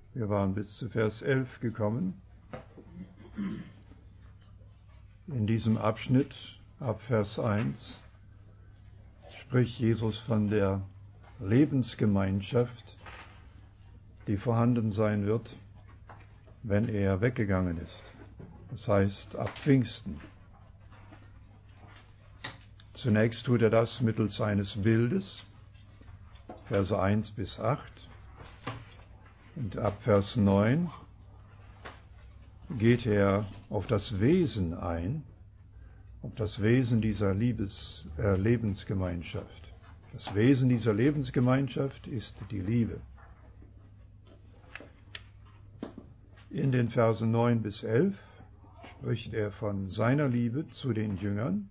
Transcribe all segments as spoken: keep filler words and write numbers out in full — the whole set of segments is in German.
Wir waren bis zu Vers elf gekommen. In diesem Abschnitt, ab Vers eins, spricht Jesus von der Lebensgemeinschaft, die vorhanden sein wird, wenn er weggegangen ist. Das heißt, ab Pfingsten. Zunächst tut er das mittels eines Bildes, Verse eins bis acht. Und ab Vers neun geht er auf das Wesen ein, auf das Wesen dieser Liebes, äh, Lebensgemeinschaft. Das Wesen dieser Lebensgemeinschaft ist die Liebe. In den Versen neun bis elf spricht er von seiner Liebe zu den Jüngern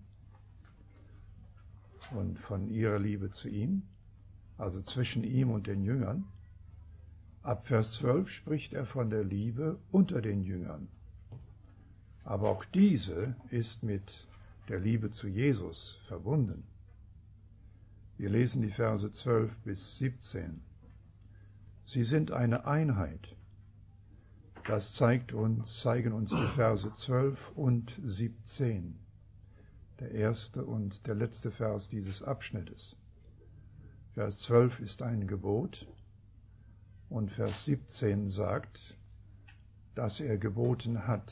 und von ihrer Liebe zu ihm, also zwischen ihm und den Jüngern. Ab Vers zwölf spricht er von der Liebe unter den Jüngern. Aber auch diese ist mit der Liebe zu Jesus verbunden. Wir lesen die Verse zwölf bis siebzehn. Sie sind eine Einheit. Das zeigt uns, zeigen uns die Verse zwölf und siebzehn, der erste und der letzte Vers dieses Abschnittes. Vers zwölf ist ein Gebot und Vers siebzehn sagt, dass er geboten hat.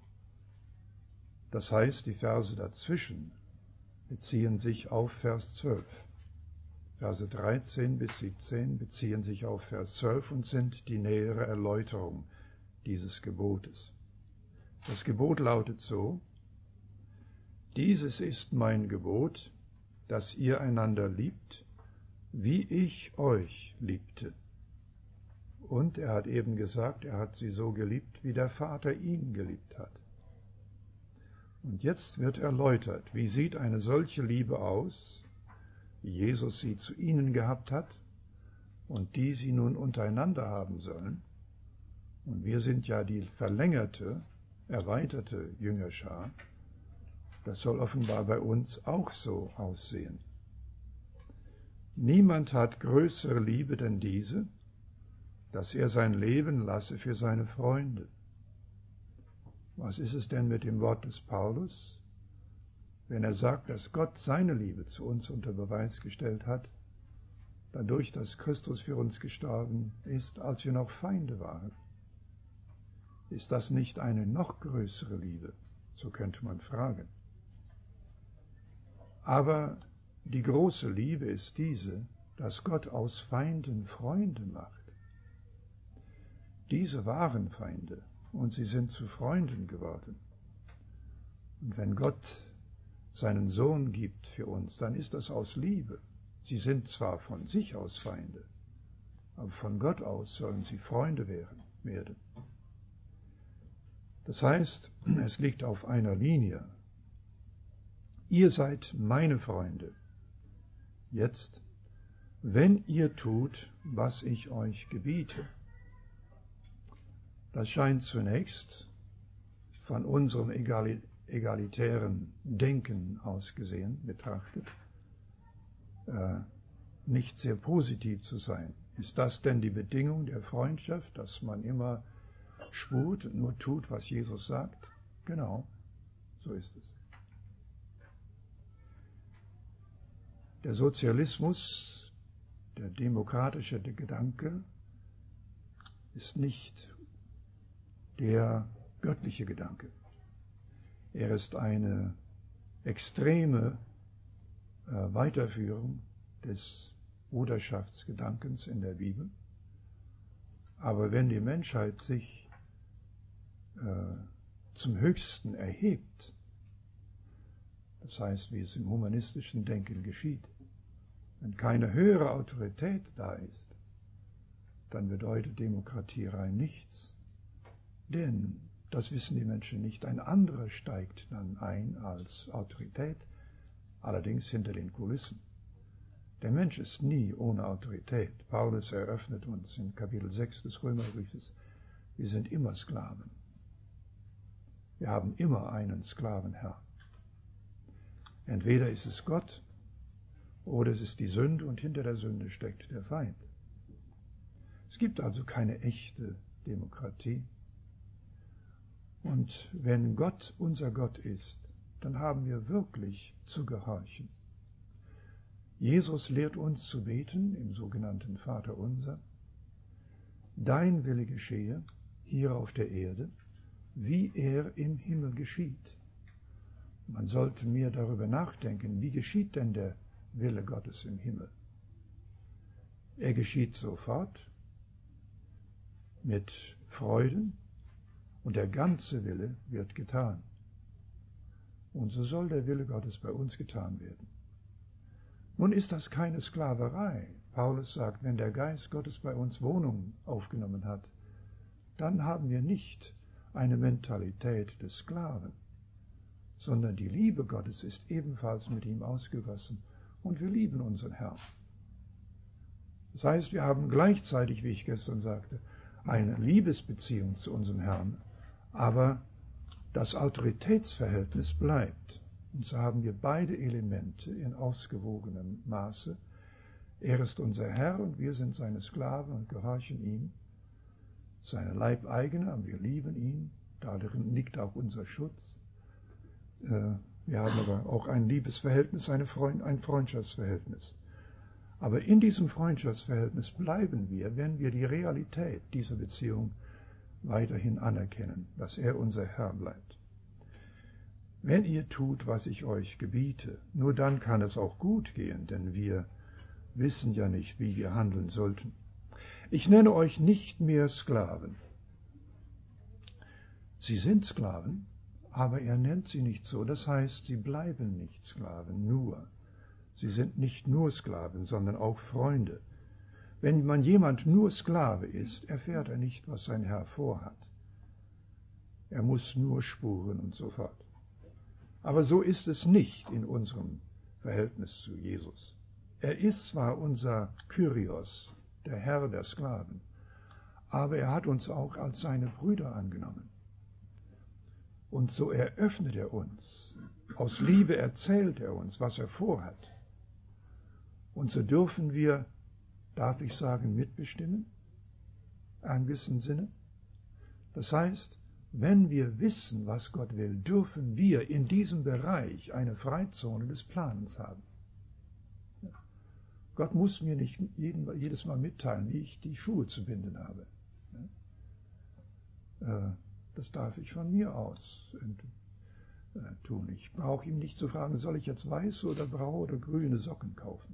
Das heißt, die Verse dazwischen beziehen sich auf Vers zwölf. Verse dreizehn bis siebzehn beziehen sich auf Vers zwölf und sind die nähere Erläuterung dieses Gebotes. Das Gebot lautet so: Dieses ist mein Gebot, dass ihr einander liebt, wie ich euch liebte. Und er hat eben gesagt, er hat sie so geliebt, wie der Vater ihn geliebt hat. Und jetzt wird erläutert, wie sieht eine solche Liebe aus, wie Jesus sie zu ihnen gehabt hat und die sie nun untereinander haben sollen. Und wir sind ja die verlängerte, erweiterte Jüngerschar. Das soll offenbar bei uns auch so aussehen. Niemand hat größere Liebe denn diese, dass er sein Leben lasse für seine Freunde. Was ist es denn mit dem Wort des Paulus, wenn er sagt, dass Gott seine Liebe zu uns unter Beweis gestellt hat, dadurch, dass Christus für uns gestorben ist, als wir noch Feinde waren? Ist das nicht eine noch größere Liebe? So könnte man fragen. Aber die große Liebe ist diese, dass Gott aus Feinden Freunde macht. Diese waren Feinde und sie sind zu Freunden geworden. Und wenn Gott seinen Sohn gibt für uns, dann ist das aus Liebe. Sie sind zwar von sich aus Feinde, aber von Gott aus sollen sie Freunde werden. Das heißt, es liegt auf einer Linie. Ihr seid meine Freunde. Jetzt, wenn ihr tut, was ich euch gebiete. Das scheint zunächst von unserem egali- egalitären Denken aus gesehen, betrachtet, äh, nicht sehr positiv zu sein. Ist das denn die Bedingung der Freundschaft, dass man immer schwurt und nur tut, was Jesus sagt? Genau, so ist es. Der Sozialismus, der demokratische Gedanke, ist nicht der göttliche Gedanke. Er ist eine extreme äh, Weiterführung des Bruderschaftsgedankens in der Bibel. Aber wenn die Menschheit sich äh, zum Höchsten erhebt, das heißt, wie es im humanistischen Denken geschieht, wenn keine höhere Autorität da ist, dann bedeutet Demokratie rein nichts. Denn, das wissen die Menschen nicht, ein anderer steigt dann ein als Autorität, allerdings hinter den Kulissen. Der Mensch ist nie ohne Autorität. Paulus eröffnet uns in Kapitel sechs des Römerbriefes, wir sind immer Sklaven. Wir haben immer einen Sklavenherrn. Entweder ist es Gott oder es ist die Sünde und hinter der Sünde steckt der Feind. Es gibt also keine echte Demokratie. Und wenn Gott unser Gott ist, dann haben wir wirklich zu gehorchen. Jesus lehrt uns zu beten im sogenannten Vaterunser. Dein Wille geschehe hier auf der Erde, wie er im Himmel geschieht. Man sollte mir darüber nachdenken, wie geschieht denn der Wille Gottes im Himmel? Er geschieht sofort mit Freuden und der ganze Wille wird getan. Und so soll der Wille Gottes bei uns getan werden. Nun ist das keine Sklaverei. Paulus sagt, wenn der Geist Gottes bei uns Wohnung aufgenommen hat, dann haben wir nicht eine Mentalität des Sklaven, sondern die Liebe Gottes ist ebenfalls mit ihm ausgegossen und wir lieben unseren Herrn. Das heißt, wir haben gleichzeitig, wie ich gestern sagte, eine Liebesbeziehung zu unserem Herrn, aber das Autoritätsverhältnis bleibt. Und so haben wir beide Elemente in ausgewogenem Maße. Er ist unser Herr und wir sind seine Sklaven und gehorchen ihm. Seine Leibeigene, aber wir lieben ihn. Darin liegt auch unser Schutz. Wir haben aber auch ein Liebesverhältnis, eine Freund, ein Freundschaftsverhältnis. Aber in diesem Freundschaftsverhältnis bleiben wir, wenn wir die Realität dieser Beziehung weiterhin anerkennen, dass er unser Herr bleibt. Wenn ihr tut, was ich euch gebiete, nur dann kann es auch gut gehen, denn wir wissen ja nicht, wie wir handeln sollten. Ich nenne euch nicht mehr Sklaven. Sie sind Sklaven, aber er nennt sie nicht so. Das heißt, sie bleiben nicht Sklaven, nur. Sie sind nicht nur Sklaven, sondern auch Freunde. Wenn man jemand nur Sklave ist, erfährt er nicht, was sein Herr vorhat. Er muss nur spuren und so fort. Aber so ist es nicht in unserem Verhältnis zu Jesus. Er ist zwar unser Kyrios, der Herr der Sklaven, aber er hat uns auch als seine Brüder angenommen. Und so eröffnet er uns, aus Liebe erzählt er uns, was er vorhat. Und so dürfen wir, darf ich sagen, mitbestimmen, in einem gewissen Sinne. Das heißt, wenn wir wissen, was Gott will, dürfen wir in diesem Bereich eine Freizone des Planens haben. Gott muss mir nicht jeden, jedes Mal mitteilen, wie ich die Schuhe zu binden habe. Das darf ich von mir aus tun. Ich brauche ihm nicht zu fragen, soll ich jetzt weiße oder braune oder grüne Socken kaufen.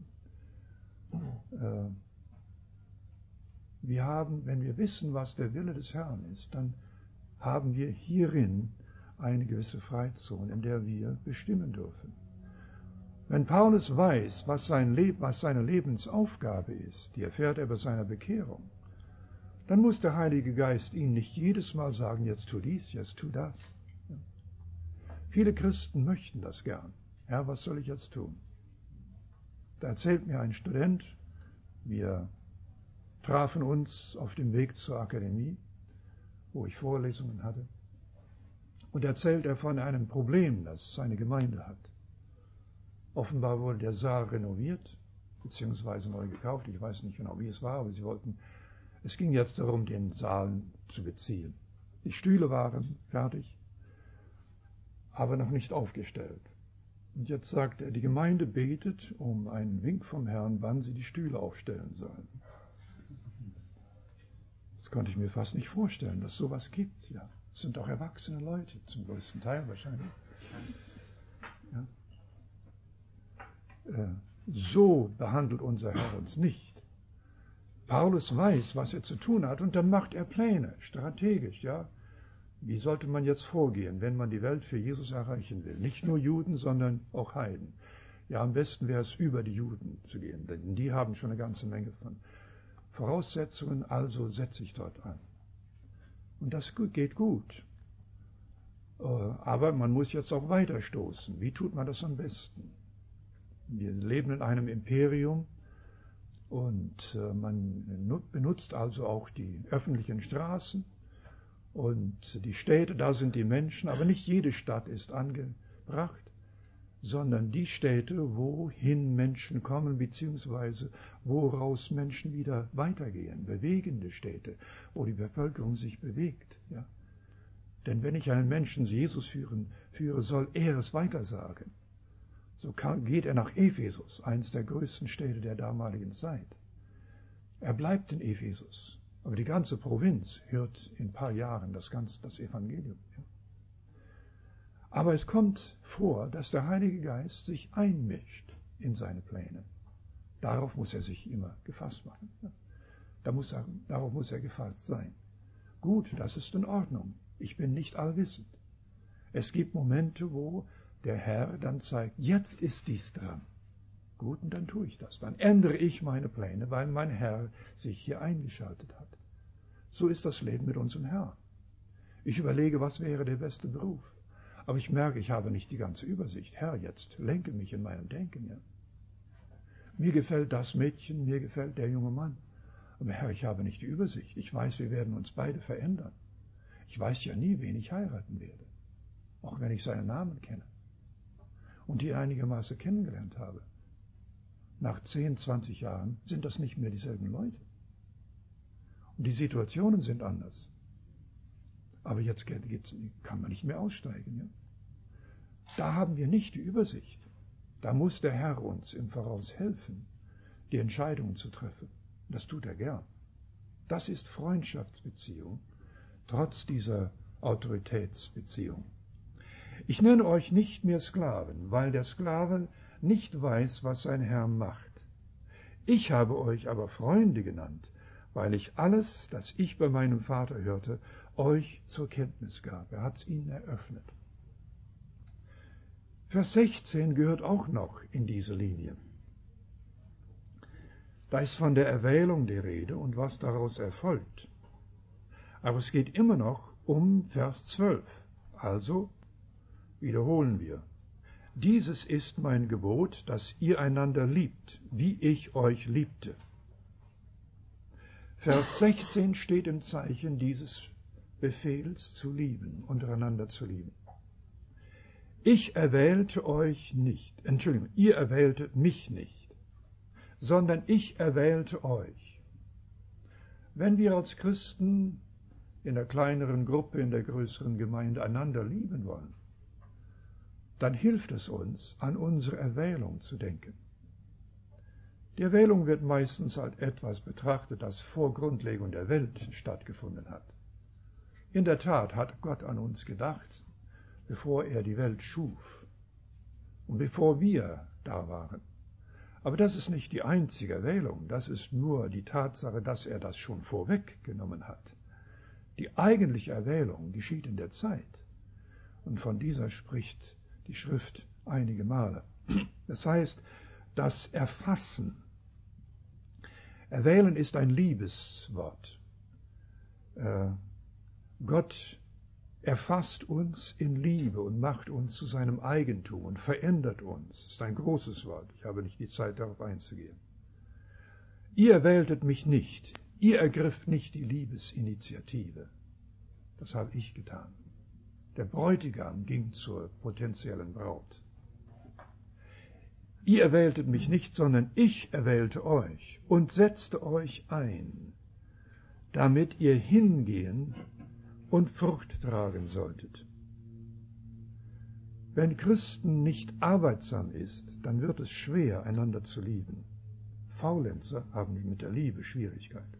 Wir haben, wenn wir wissen, was der Wille des Herrn ist, dann haben wir hierin eine gewisse Freizone, in der wir bestimmen dürfen. Wenn Paulus weiß, was, sein Leb, was seine Lebensaufgabe ist, die erfährt er bei seiner Bekehrung, dann muss der Heilige Geist ihm nicht jedes Mal sagen, jetzt tu dies, jetzt tu das. Viele Christen möchten das gern. Herr, was soll ich jetzt tun? Da erzählt mir ein Student, wir trafen uns auf dem Weg zur Akademie, wo ich Vorlesungen hatte, und erzählt er von einem Problem, das seine Gemeinde hat. Offenbar wurde der Saal renoviert, beziehungsweise neu gekauft. Ich weiß nicht genau, wie es war, aber sie wollten, es ging jetzt darum, den Saal zu beziehen. Die Stühle waren fertig, aber noch nicht aufgestellt. Und jetzt sagt er, die Gemeinde betet um einen Wink vom Herrn, wann sie die Stühle aufstellen sollen. Das konnte ich mir fast nicht vorstellen, dass es sowas gibt. Ja, es sind auch erwachsene Leute, zum größten Teil wahrscheinlich. Ja. So behandelt unser Herr uns nicht. Paulus weiß, was er zu tun hat, und dann macht er Pläne, strategisch, ja. Wie sollte man jetzt vorgehen, wenn man die Welt für Jesus erreichen will? Nicht nur Juden, sondern auch Heiden. Ja, am besten wäre es, über die Juden zu gehen, denn die haben schon eine ganze Menge von Voraussetzungen, also setze ich dort an. Und das geht gut. Aber man muss jetzt auch weiterstoßen. Wie tut man das am besten? Wir leben in einem Imperium und man benutzt also auch die öffentlichen Straßen und die Städte, da sind die Menschen, aber nicht jede Stadt ist angebracht. sondern die Städte, wohin Menschen kommen, beziehungsweise woraus Menschen wieder weitergehen, bewegende Städte, wo die Bevölkerung sich bewegt. Ja? Denn wenn ich einen Menschen zu Jesus führen, führe, soll er es weitersagen. So kann, geht er nach Ephesus, eines der größten Städte der damaligen Zeit. Er bleibt in Ephesus, aber die ganze Provinz hört in ein paar Jahren das, ganze, das Evangelium. Ja? Aber es kommt vor, dass der Heilige Geist sich einmischt in seine Pläne. Darauf muss er sich immer gefasst machen. Ja? Da muss er, darauf muss er gefasst sein. Gut, das ist in Ordnung. Ich bin nicht allwissend. Es gibt Momente, wo der Herr dann zeigt, jetzt ist dies dran. Gut, und dann tue ich das. Dann ändere ich meine Pläne, weil mein Herr sich hier eingeschaltet hat. So ist das Leben mit unserem Herrn. Ich überlege, was wäre der beste Beruf. Aber ich merke, ich habe nicht die ganze Übersicht. Herr, jetzt lenke mich in meinem Denken. Ja. Mir gefällt das Mädchen, mir gefällt der junge Mann. Aber Herr, ich habe nicht die Übersicht. Ich weiß, wir werden uns beide verändern. Ich weiß ja nie, wen ich heiraten werde. Auch wenn ich seinen Namen kenne. Und die einigermaßen kennengelernt habe. Nach zehn, zwanzig Jahren sind das nicht mehr dieselben Leute. Und die Situationen sind anders. Aber jetzt kann man nicht mehr aussteigen. Ja? Da haben wir nicht die Übersicht. Da muss der Herr uns im Voraus helfen, die Entscheidungen zu treffen. Das tut er gern. Das ist Freundschaftsbeziehung, trotz dieser Autoritätsbeziehung. Ich nenne euch nicht mehr Sklaven, weil der Sklave nicht weiß, was sein Herr macht. Ich habe euch aber Freunde genannt, weil ich alles, das ich bei meinem Vater hörte, euch zur Kenntnis gab. Er hat es ihnen eröffnet. Vers sechzehn gehört auch noch in diese Linie. Da ist von der Erwählung die Rede und was daraus erfolgt. Aber es geht immer noch um Vers zwölf. Also wiederholen wir. Dieses ist mein Gebot, dass ihr einander liebt, wie ich euch liebte. Vers sechzehn steht im Zeichen dieses Befehls zu lieben, untereinander zu lieben. Ich erwählte euch nicht, Entschuldigung, ihr erwähltet mich nicht, sondern ich erwählte euch. Wenn wir als Christen in der kleineren Gruppe, in der größeren Gemeinde einander lieben wollen, dann hilft es uns, an unsere Erwählung zu denken. Die Erwählung wird meistens als etwas betrachtet, das vor Grundlegung der Welt stattgefunden hat. In der Tat hat Gott an uns gedacht, bevor er die Welt schuf und bevor wir da waren. Aber das ist nicht die einzige Erwählung, das ist nur die Tatsache, dass er das schon vorweggenommen hat. Die eigentliche Erwählung geschieht in der Zeit und von dieser spricht die Schrift einige Male. Das heißt, das Erfassen. Erwählen ist ein Liebeswort. Äh, Gott erfasst uns in Liebe und macht uns zu seinem Eigentum und verändert uns. Das ist ein großes Wort. Ich habe nicht die Zeit, darauf einzugehen. Ihr erwähltet mich nicht. Ihr ergriff nicht die Liebesinitiative. Das habe ich getan. Der Bräutigam ging zur potenziellen Braut. Ihr erwähltet mich nicht, sondern ich erwählte euch und setzte euch ein, damit ihr hingehen und Frucht tragen solltet. Wenn Christen nicht arbeitsam ist, dann wird es schwer, einander zu lieben. Faulenzer haben mit der Liebe Schwierigkeiten.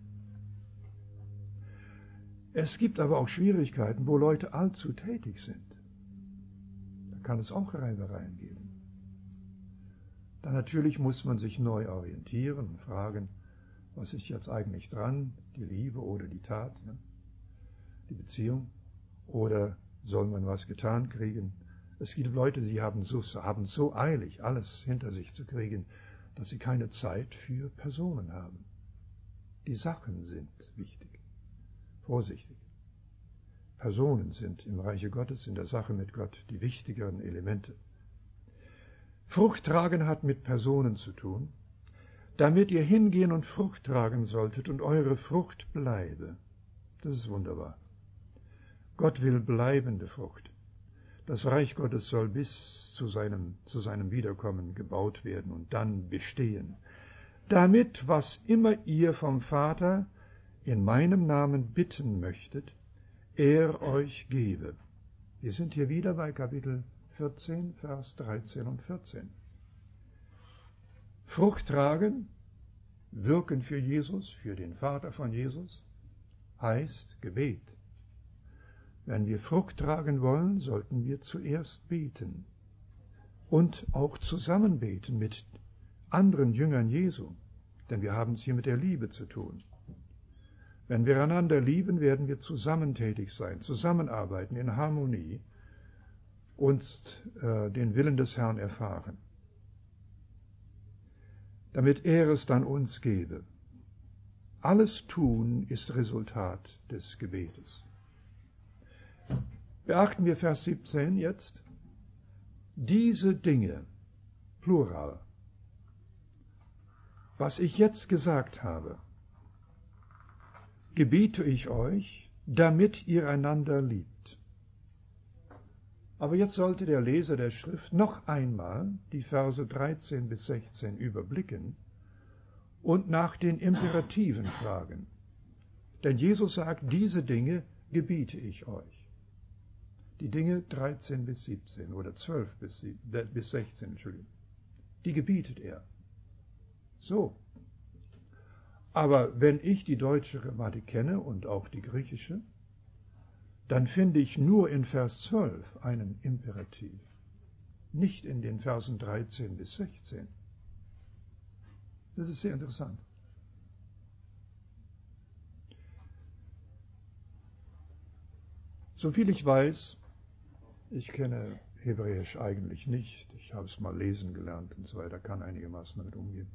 Es gibt aber auch Schwierigkeiten, wo Leute allzu tätig sind. Da kann es auch Reibereien geben. Dann natürlich muss man sich neu orientieren und fragen, was ist jetzt eigentlich dran, die Liebe oder die Tat, ne? Die Beziehung, oder soll man was getan kriegen? Es gibt Leute, die haben so, haben so eilig, alles hinter sich zu kriegen, dass sie keine Zeit für Personen haben. Die Sachen sind wichtig. Vorsichtig. Personen sind im Reiche Gottes, in der Sache mit Gott, die wichtigeren Elemente. Frucht tragen hat mit Personen zu tun, damit ihr hingehen und Frucht tragen solltet und eure Frucht bleibe. Das ist wunderbar. Gott will bleibende Frucht. Das Reich Gottes soll bis zu seinem, zu seinem Wiederkommen gebaut werden und dann bestehen, damit, was immer ihr vom Vater in meinem Namen bitten möchtet, er euch gebe. Wir sind hier wieder bei Kapitel vierzehn, Vers dreizehn und vierzehn. Frucht tragen, wirken für Jesus, für den Vater von Jesus, heißt Gebet. Wenn wir Frucht tragen wollen, sollten wir zuerst beten und auch zusammen beten mit anderen Jüngern Jesu, denn wir haben es hier mit der Liebe zu tun. Wenn wir einander lieben, werden wir zusammen tätig sein, zusammenarbeiten in Harmonie und äh, den Willen des Herrn erfahren, damit er es dann uns gebe. Alles tun ist Resultat des Gebetes. Beachten wir Vers siebzehn jetzt. Diese Dinge, Plural, was ich jetzt gesagt habe, gebiete ich euch, damit ihr einander liebt. Aber jetzt sollte der Leser der Schrift noch einmal die Verse dreizehn bis sechzehn überblicken und nach den Imperativen fragen. Denn Jesus sagt, diese Dinge gebiete ich euch. Die Dinge dreizehn bis siebzehn oder zwölf bis sechzehn, Entschuldigung, die gebietet er. So. Aber wenn ich die deutsche Grammatik kenne und auch die griechische, dann finde ich nur in Vers zwölf einen Imperativ, nicht in den Versen dreizehn bis sechzehn. Das ist sehr interessant. Soviel ich weiß, ich kenne Hebräisch eigentlich nicht, ich habe es mal lesen gelernt und so weiter, kann einigermaßen damit umgehen.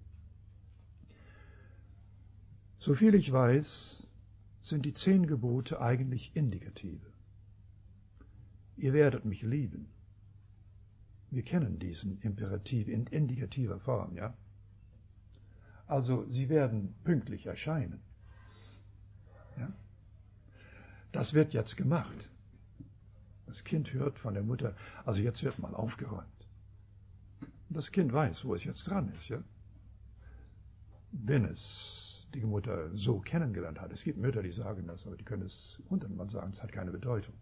Soviel ich weiß, sind die zehn Gebote eigentlich Indikative. Ihr werdet mich lieben. Wir kennen diesen Imperativ in indikativer Form, ja? Also, sie werden pünktlich erscheinen. Ja? Das wird jetzt gemacht. Das Kind hört von der Mutter, also jetzt wird mal aufgeräumt. Das Kind weiß, wo es jetzt dran ist, ja? Wenn es die Mutter so kennengelernt hat. Es gibt Mütter, die sagen das, aber die können es hundertmal sagen, es hat keine Bedeutung.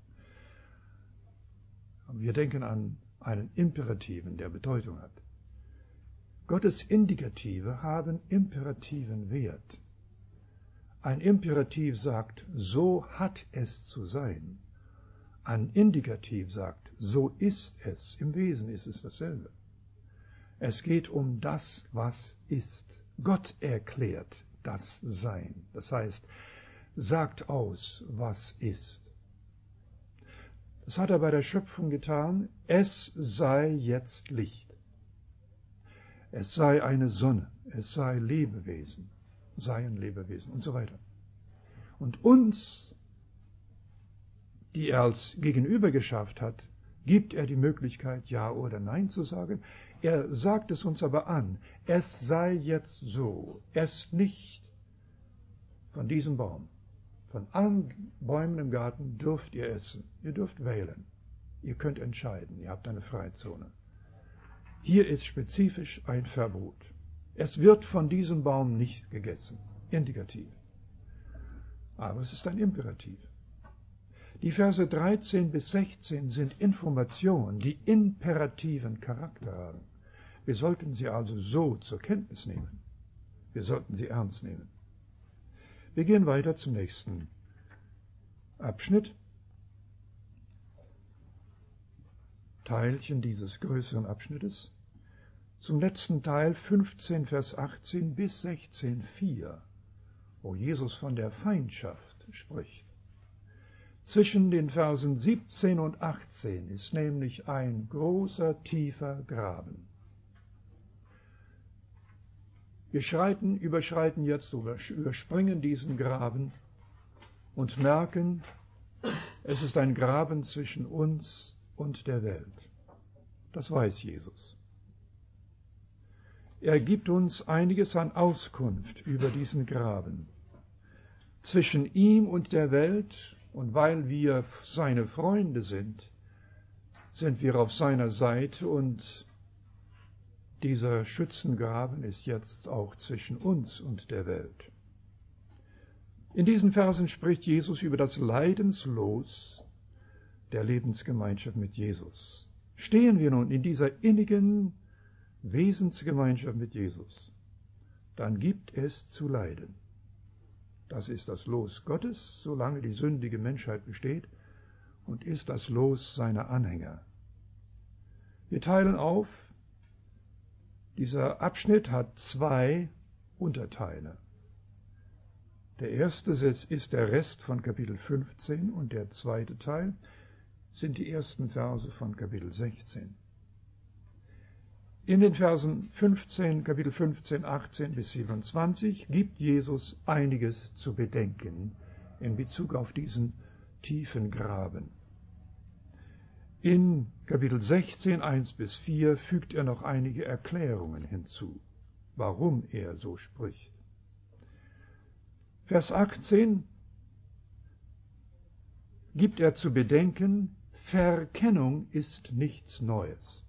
Aber wir denken an einen Imperativen, der Bedeutung hat. Gottes Indikative haben imperativen Wert. Ein Imperativ sagt, so hat es zu sein. Ein Indikativ sagt, so ist es. Im Wesen ist es dasselbe. Es geht um das, was ist. Gott erklärt das Sein. Das heißt, sagt aus, was ist. Das hat er bei der Schöpfung getan. Es sei jetzt Licht. Es sei eine Sonne. Es sei Lebewesen. Seien Lebewesen und so weiter. Und uns, die er als Gegenüber geschafft hat, gibt er die Möglichkeit, Ja oder Nein zu sagen. Er sagt es uns aber an, es sei jetzt so, esst nicht von diesem Baum. Von allen Bäumen im Garten dürft ihr essen. Ihr dürft wählen. Ihr könnt entscheiden. Ihr habt eine Freizone. Hier ist spezifisch ein Verbot. Es wird von diesem Baum nicht gegessen. Indikativ. Aber es ist ein Imperativ. Die Verse dreizehn bis sechzehn sind Informationen, die imperativen Charakter haben. Wir sollten sie also so zur Kenntnis nehmen. Wir sollten sie ernst nehmen. Wir gehen weiter zum nächsten Abschnitt. Teilchen dieses größeren Abschnittes. Zum letzten Teil fünfzehn, Vers achtzehn bis sechzehn, vier, wo Jesus von der Feindschaft spricht. Zwischen den Versen siebzehn und achtzehn ist nämlich ein großer, tiefer Graben. Wir schreiten, überschreiten jetzt oder überspringen diesen Graben und merken, es ist ein Graben zwischen uns und der Welt. Das weiß Jesus. Er gibt uns einiges an Auskunft über diesen Graben. Zwischen ihm und der Welt, und weil wir seine Freunde sind, sind wir auf seiner Seite und dieser Schützengraben ist jetzt auch zwischen uns und der Welt. In diesen Versen spricht Jesus über das Leidenslos der Lebensgemeinschaft mit Jesus. Stehen wir nun in dieser innigen Wesensgemeinschaft mit Jesus, dann gibt es zu leiden. Das ist das Los Gottes, solange die sündige Menschheit besteht, und ist das Los seiner Anhänger. Wir teilen auf, dieser Abschnitt hat zwei Unterteile. Der erste Satz ist der Rest von Kapitel fünfzehn und der zweite Teil sind die ersten Verse von Kapitel sechzehn. In den Versen fünfzehn, Kapitel fünfzehn, achtzehn bis siebenundzwanzig gibt Jesus einiges zu bedenken in Bezug auf diesen tiefen Graben. In Kapitel sechzehn, eins bis vier fügt er noch einige Erklärungen hinzu, warum er so spricht. Vers achtzehn gibt er zu bedenken, Verkennung ist nichts Neues.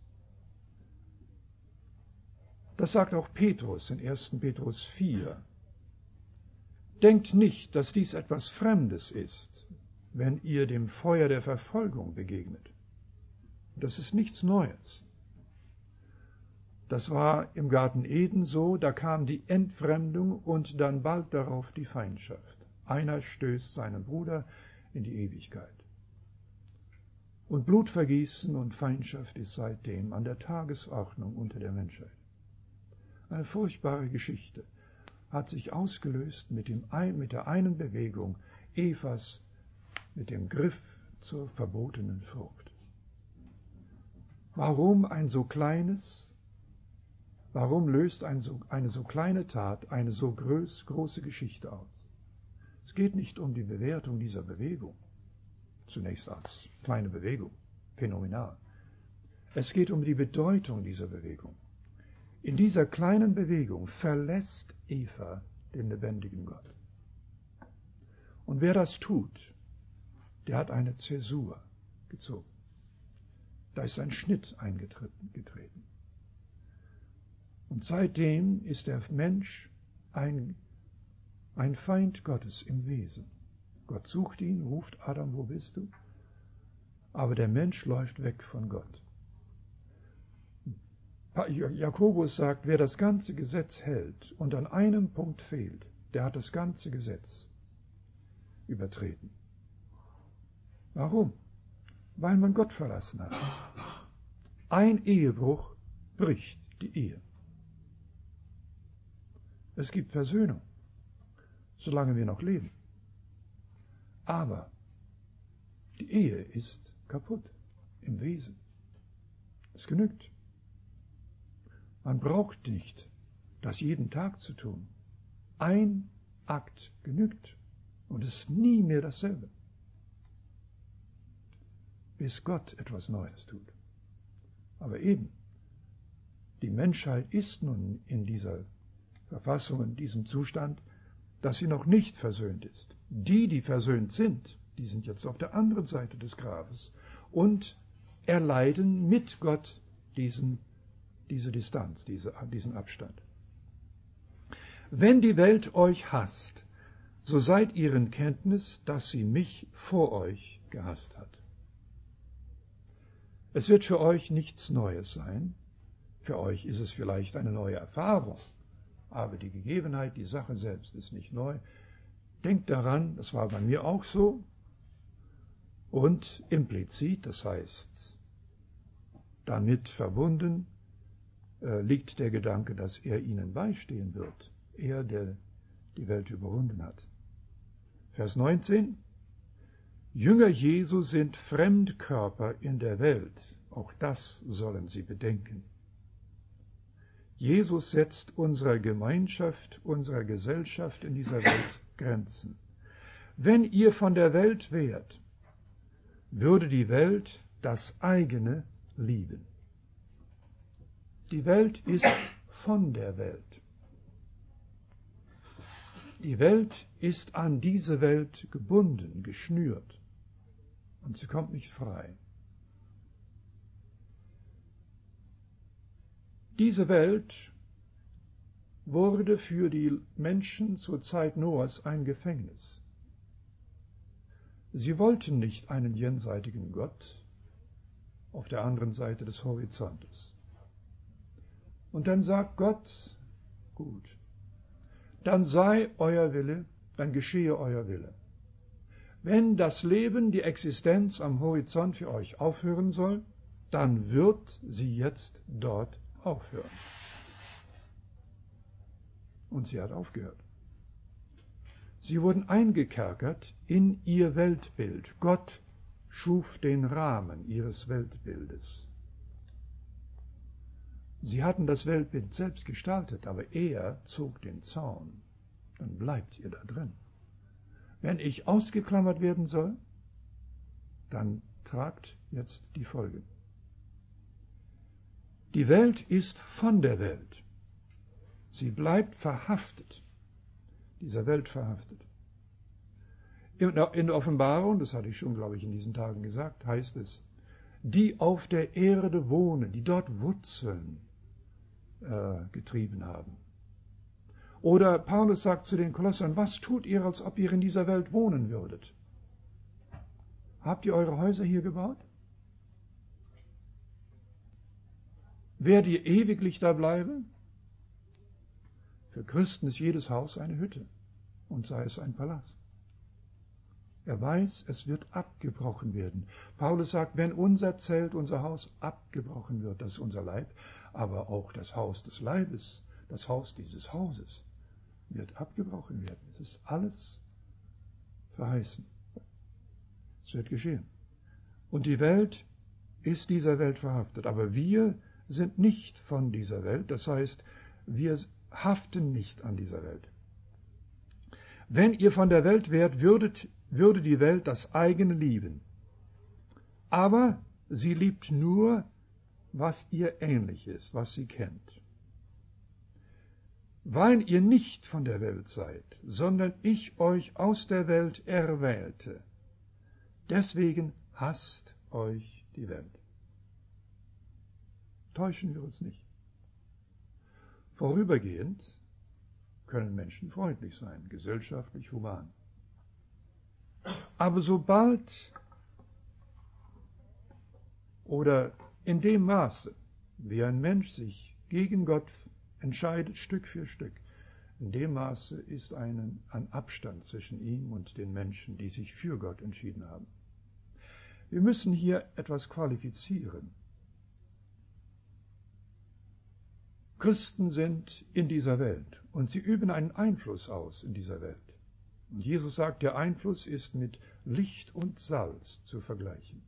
Das sagt auch Petrus in ersten Petrus vier. Denkt nicht, dass dies etwas Fremdes ist, wenn ihr dem Feuer der Verfolgung begegnet. Das ist nichts Neues. Das war im Garten Eden so, da kam die Entfremdung und dann bald darauf die Feindschaft. Einer stößt seinen Bruder in die Ewigkeit. Und Blutvergießen und Feindschaft ist seitdem an der Tagesordnung unter der Menschheit. Eine furchtbare Geschichte hat sich ausgelöst mit, dem, mit der einen Bewegung Evas, mit dem Griff zur verbotenen Frucht. Warum ein so kleines, warum löst ein so, eine so kleine Tat eine so groß, große Geschichte aus? Es geht nicht um die Bewertung dieser Bewegung, zunächst als kleine Bewegung, phänomenal. Es geht um die Bedeutung dieser Bewegung. In dieser kleinen Bewegung verlässt Eva den lebendigen Gott. Und wer das tut, der hat eine Zäsur gezogen. Da ist ein Schnitt eingetreten. Und seitdem ist der Mensch ein, ein Feind Gottes im Wesen. Gott sucht ihn, ruft Adam, wo bist du? Aber der Mensch läuft weg von Gott. Jakobus sagt, wer das ganze Gesetz hält und an einem Punkt fehlt, der hat das ganze Gesetz übertreten. Warum? Weil man Gott verlassen hat. Ein Ehebruch bricht die Ehe. Es gibt Versöhnung, solange wir noch leben. Aber die Ehe ist kaputt im Wesen. Es genügt. Man braucht nicht, das jeden Tag zu tun. Ein Akt genügt und es ist nie mehr dasselbe, bis Gott etwas Neues tut. Aber eben, die Menschheit ist nun in dieser Verfassung, in diesem Zustand, dass sie noch nicht versöhnt ist. Die, die versöhnt sind, die sind jetzt auf der anderen Seite des Grabes und erleiden mit Gott diesen diese Distanz, diese, diesen Abstand. Wenn die Welt euch hasst, so seid ihr in Kenntnis, dass sie mich vor euch gehasst hat. Es wird für euch nichts Neues sein. Für euch ist es vielleicht eine neue Erfahrung, aber die Gegebenheit, die Sache selbst ist nicht neu. Denkt daran, das war bei mir auch so. Und implizit, das heißt, damit verbunden, liegt der Gedanke, dass er ihnen beistehen wird. Er, der die Welt überwunden hat. Vers neunzehn. Jünger Jesu sind Fremdkörper in der Welt. Auch das sollen sie bedenken. Jesus setzt unserer Gemeinschaft, unserer Gesellschaft in dieser Welt Grenzen. Wenn ihr von der Welt wärt, würde die Welt das eigene lieben. Die Welt ist von der Welt. Die Welt ist an diese Welt gebunden, geschnürt. Und sie kommt nicht frei. Diese Welt wurde für die Menschen zur Zeit Noahs ein Gefängnis. Sie wollten nicht einen jenseitigen Gott auf der anderen Seite des Horizontes. Und dann sagt Gott, gut, dann sei euer Wille, dann geschehe euer Wille. Wenn das Leben, die Existenz am Horizont für euch aufhören soll, dann wird sie jetzt dort aufhören. Und sie hat aufgehört. Sie wurden eingekerkert in ihr Weltbild. Gott schuf den Rahmen ihres Weltbildes. Sie hatten das Weltbild selbst gestaltet, aber er zog den Zaun. Dann bleibt ihr da drin. Wenn ich ausgeklammert werden soll, dann tragt jetzt die Folge. Die Welt ist von der Welt. Sie bleibt verhaftet, dieser Welt verhaftet. In der Offenbarung, das hatte ich schon, glaube ich, in diesen Tagen gesagt, heißt es, die auf der Erde wohnen, die dort Wurzeln äh, getrieben haben. Oder Paulus sagt zu den Kolossern, was tut ihr, als ob ihr in dieser Welt wohnen würdet? Habt ihr eure Häuser hier gebaut? Werdet ihr ewiglich da bleiben? Für Christen ist jedes Haus eine Hütte und sei es ein Palast. Er weiß, es wird abgebrochen werden. Paulus sagt, wenn unser Zelt, unser Haus abgebrochen wird, das ist unser Leib, aber auch das Haus des Leibes, das Haus dieses Hauses, wird abgebrochen werden. Es ist alles verheißen. Es wird geschehen. Und die Welt ist dieser Welt verhaftet. Aber wir sind nicht von dieser Welt. Das heißt, wir haften nicht an dieser Welt. Wenn ihr von der Welt wärt, würdet, würde die Welt das eigene lieben. Aber sie liebt nur, was ihr ähnlich ist, was sie kennt. Weil ihr nicht von der Welt seid, sondern ich euch aus der Welt erwählte, deswegen hasst euch die Welt. Täuschen wir uns nicht. Vorübergehend können Menschen freundlich sein, gesellschaftlich, human. Aber sobald oder in dem Maße, wie ein Mensch sich gegen Gott entscheidet, Stück für Stück, in dem Maße ist ein, ein Abstand zwischen ihm und den Menschen, die sich für Gott entschieden haben. Wir müssen hier etwas qualifizieren. Christen sind in dieser Welt und sie üben einen Einfluss aus in dieser Welt. Und Jesus sagt, der Einfluss ist mit Licht und Salz zu vergleichen.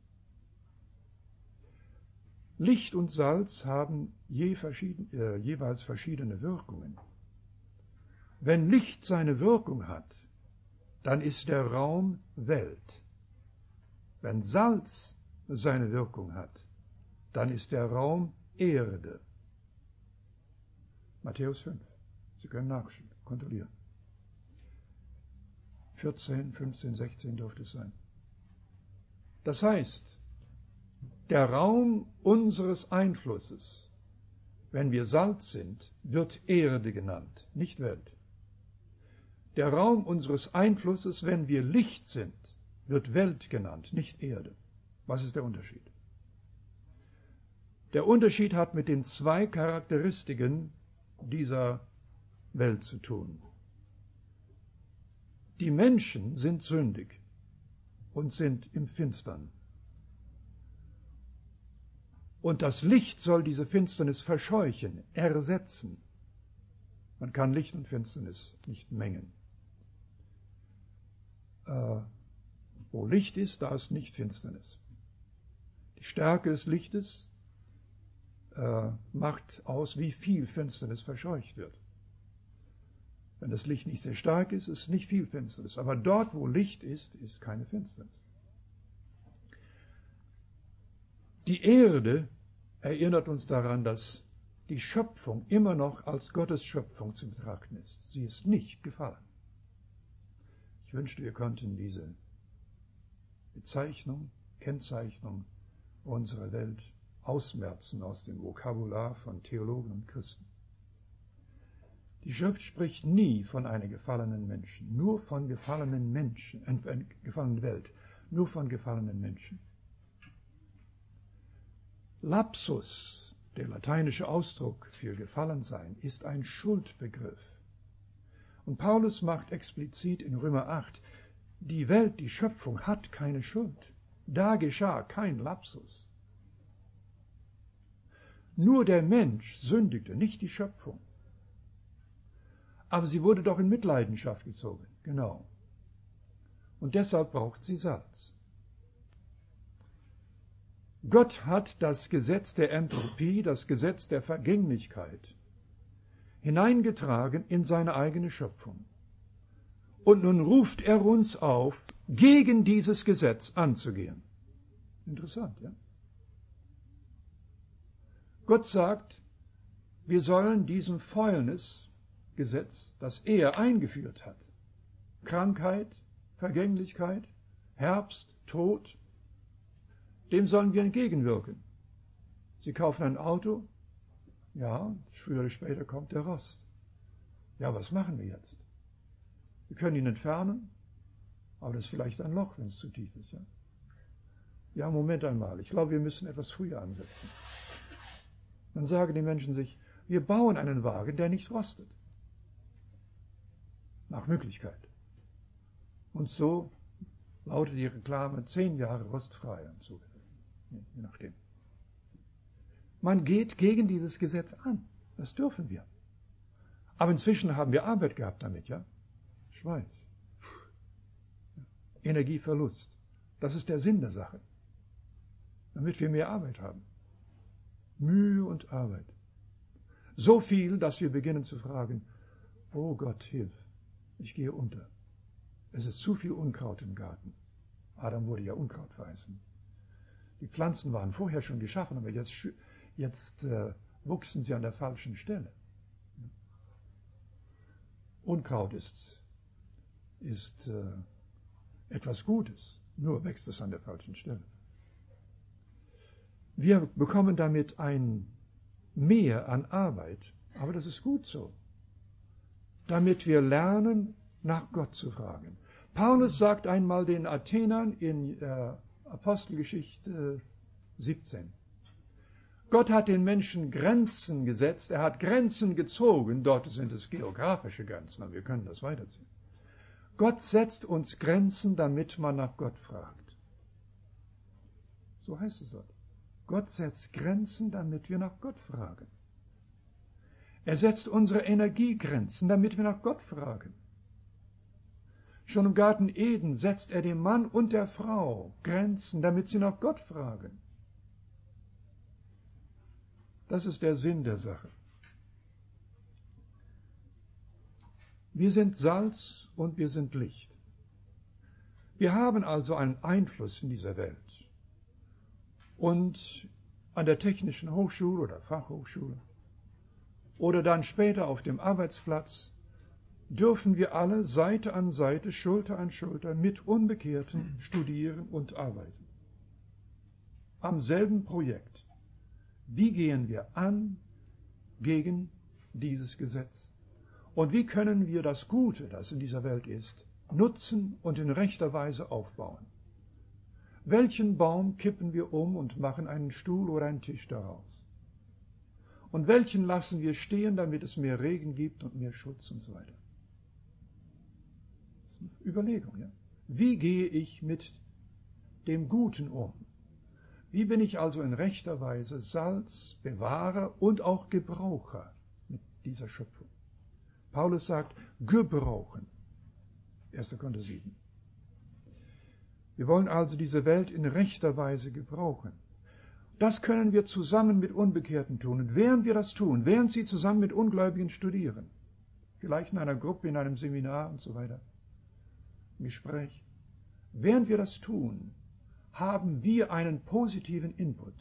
Licht und Salz haben je verschieden, äh, jeweils verschiedene Wirkungen. Wenn Licht seine Wirkung hat, dann ist der Raum Welt. Wenn Salz seine Wirkung hat, dann ist der Raum Erde. Matthäus fünf. Sie können nachschauen, kontrollieren. vierzehn, fünfzehn, sechzehn dürfte es sein. Das heißt, der Raum unseres Einflusses, wenn wir Salz sind, wird Erde genannt, nicht Welt. Der Raum unseres Einflusses, wenn wir Licht sind, wird Welt genannt, nicht Erde. Was ist der Unterschied? Der Unterschied hat mit den zwei Charakteristiken dieser Welt zu tun. Die Menschen sind sündig und sind im Finstern. Und das Licht soll diese Finsternis verscheuchen, ersetzen. Man kann Licht und Finsternis nicht mengen. Äh, wo Licht ist, da ist nicht Finsternis. Die Stärke des Lichtes äh, macht aus, wie viel Finsternis verscheucht wird. Wenn das Licht nicht sehr stark ist, ist nicht viel Finsternis. Aber dort, wo Licht ist, ist keine Finsternis. Die Erde erinnert uns daran, dass die Schöpfung immer noch als Gottes Schöpfung zu betrachten ist. Sie ist nicht gefallen. Ich wünschte, wir könnten diese Bezeichnung, Kennzeichnung unserer Welt ausmerzen aus dem Vokabular von Theologen und Christen. Die Schrift spricht nie von einer gefallenen Menschen, nur von gefallenen Menschen, einer gefallenen Welt, nur von gefallenen Menschen. Lapsus, der lateinische Ausdruck für Gefallensein, ist ein Schuldbegriff. Und Paulus macht explizit in Römer acht, die Welt, die Schöpfung hat keine Schuld. Da geschah kein Lapsus. Nur der Mensch sündigte, nicht die Schöpfung. Aber sie wurde doch in Mitleidenschaft gezogen. Genau. Und deshalb braucht sie Salz. Gott hat das Gesetz der Entropie, das Gesetz der Vergänglichkeit, hineingetragen in seine eigene Schöpfung. Und nun ruft er uns auf, gegen dieses Gesetz anzugehen. Interessant, ja? Gott sagt, wir sollen diesem Fäulnisgesetz, das er eingeführt hat, Krankheit, Vergänglichkeit, Herbst, Tod, dem sollen wir entgegenwirken. Sie kaufen ein Auto, ja, früher oder später kommt der Rost. Ja, was machen wir jetzt? Wir können ihn entfernen, aber das ist vielleicht ein Loch, wenn es zu tief ist. Ja, ja, Moment einmal, ich glaube, wir müssen etwas früher ansetzen. Dann sagen die Menschen sich, wir bauen einen Wagen, der nicht rostet. Nach Möglichkeit. Und so lautet die Reklame, zehn Jahre rostfrei. Und so, je nachdem. Man geht gegen dieses Gesetz an. Das dürfen wir. Aber inzwischen haben wir Arbeit gehabt damit, ja? Schweiß. Energieverlust. Das ist der Sinn der Sache. Damit wir mehr Arbeit haben. Mühe und Arbeit. So viel, dass wir beginnen zu fragen, oh Gott, hilf, ich gehe unter. Es ist zu viel Unkraut im Garten. Adam wurde ja Unkraut verheißen. Die Pflanzen waren vorher schon geschaffen, aber jetzt, jetzt äh, wuchsen sie an der falschen Stelle. Unkraut ist, ist äh, etwas Gutes, nur wächst es an der falschen Stelle. Wir bekommen damit ein Mehr an Arbeit, aber das ist gut so, damit wir lernen, nach Gott zu fragen. Paulus sagt einmal den Athenern in äh, Apostelgeschichte siebzehn, Gott hat den Menschen Grenzen gesetzt, er hat Grenzen gezogen, dort sind es geografische Grenzen, aber wir können das weiterziehen. Gott setzt uns Grenzen, damit man nach Gott fragt. So heißt es dort. Gott setzt Grenzen, damit wir nach Gott fragen. Er setzt unsere Energiegrenzen, damit wir nach Gott fragen. Schon im Garten Eden setzt er dem Mann und der Frau Grenzen, damit sie nach Gott fragen. Das ist der Sinn der Sache. Wir sind Salz und wir sind Licht. Wir haben also einen Einfluss in dieser Welt. Und an der Technischen Hochschule oder Fachhochschule oder dann später auf dem Arbeitsplatz dürfen wir alle Seite an Seite, Schulter an Schulter mit Unbekehrten studieren und arbeiten. Am selben Projekt. Wie gehen wir an gegen dieses Gesetz? Und wie können wir das Gute, das in dieser Welt ist, nutzen und in rechter Weise aufbauen? Welchen Baum kippen wir um und machen einen Stuhl oder einen Tisch daraus? Und welchen lassen wir stehen, damit es mehr Regen gibt und mehr Schutz und so weiter? Das ist eine Überlegung, ja? Wie gehe ich mit dem Guten um? Wie bin ich also in rechter Weise Salz, Bewahrer und auch Gebraucher mit dieser Schöpfung? Paulus sagt, gebrauchen. erster Korinther sieben. Wir wollen also diese Welt in rechter Weise gebrauchen. Das können wir zusammen mit Unbekehrten tun. Und während wir das tun, während sie zusammen mit Ungläubigen studieren, vielleicht in einer Gruppe, in einem Seminar und so weiter, im Gespräch, während wir das tun, haben wir einen positiven Input.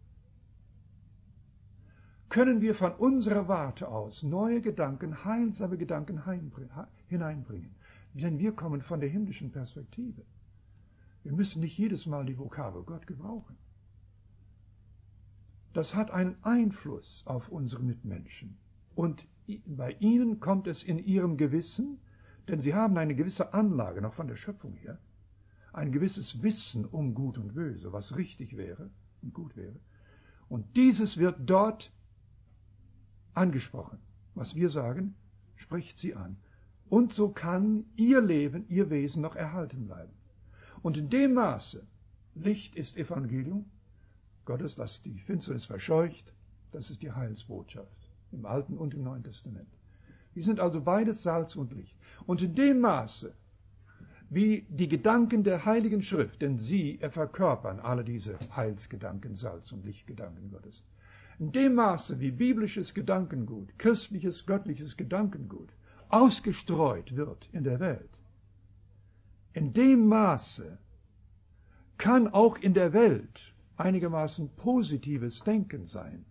Können wir von unserer Warte aus neue Gedanken, heilsame Gedanken hineinbringen. Denn wir kommen von der himmlischen Perspektive. Wir müssen nicht jedes Mal die Vokabel Gott gebrauchen. das hat einen Einfluss auf unsere Mitmenschen. Und bei ihnen kommt es in ihrem Gewissen, denn sie haben eine gewisse Anlage, noch von der Schöpfung her, ein gewisses Wissen um Gut und Böse, was richtig wäre und gut wäre. Und dieses wird dort angesprochen. Was wir sagen, spricht sie an. Und so kann ihr Leben, ihr Wesen noch erhalten bleiben. Und in dem Maße, Licht ist Evangelium Gottes, das die Finsternis verscheucht, das ist die Heilsbotschaft im Alten und im Neuen Testament. Die sind also beides Salz und Licht. Und in dem Maße, wie die Gedanken der Heiligen Schrift, denn sie verkörpern alle diese Heilsgedanken, Salz- und Lichtgedanken Gottes. In dem Maße, wie biblisches Gedankengut, christliches, göttliches Gedankengut ausgestreut wird in der Welt, in dem Maße kann auch in der Welt einigermaßen positives Denken sein,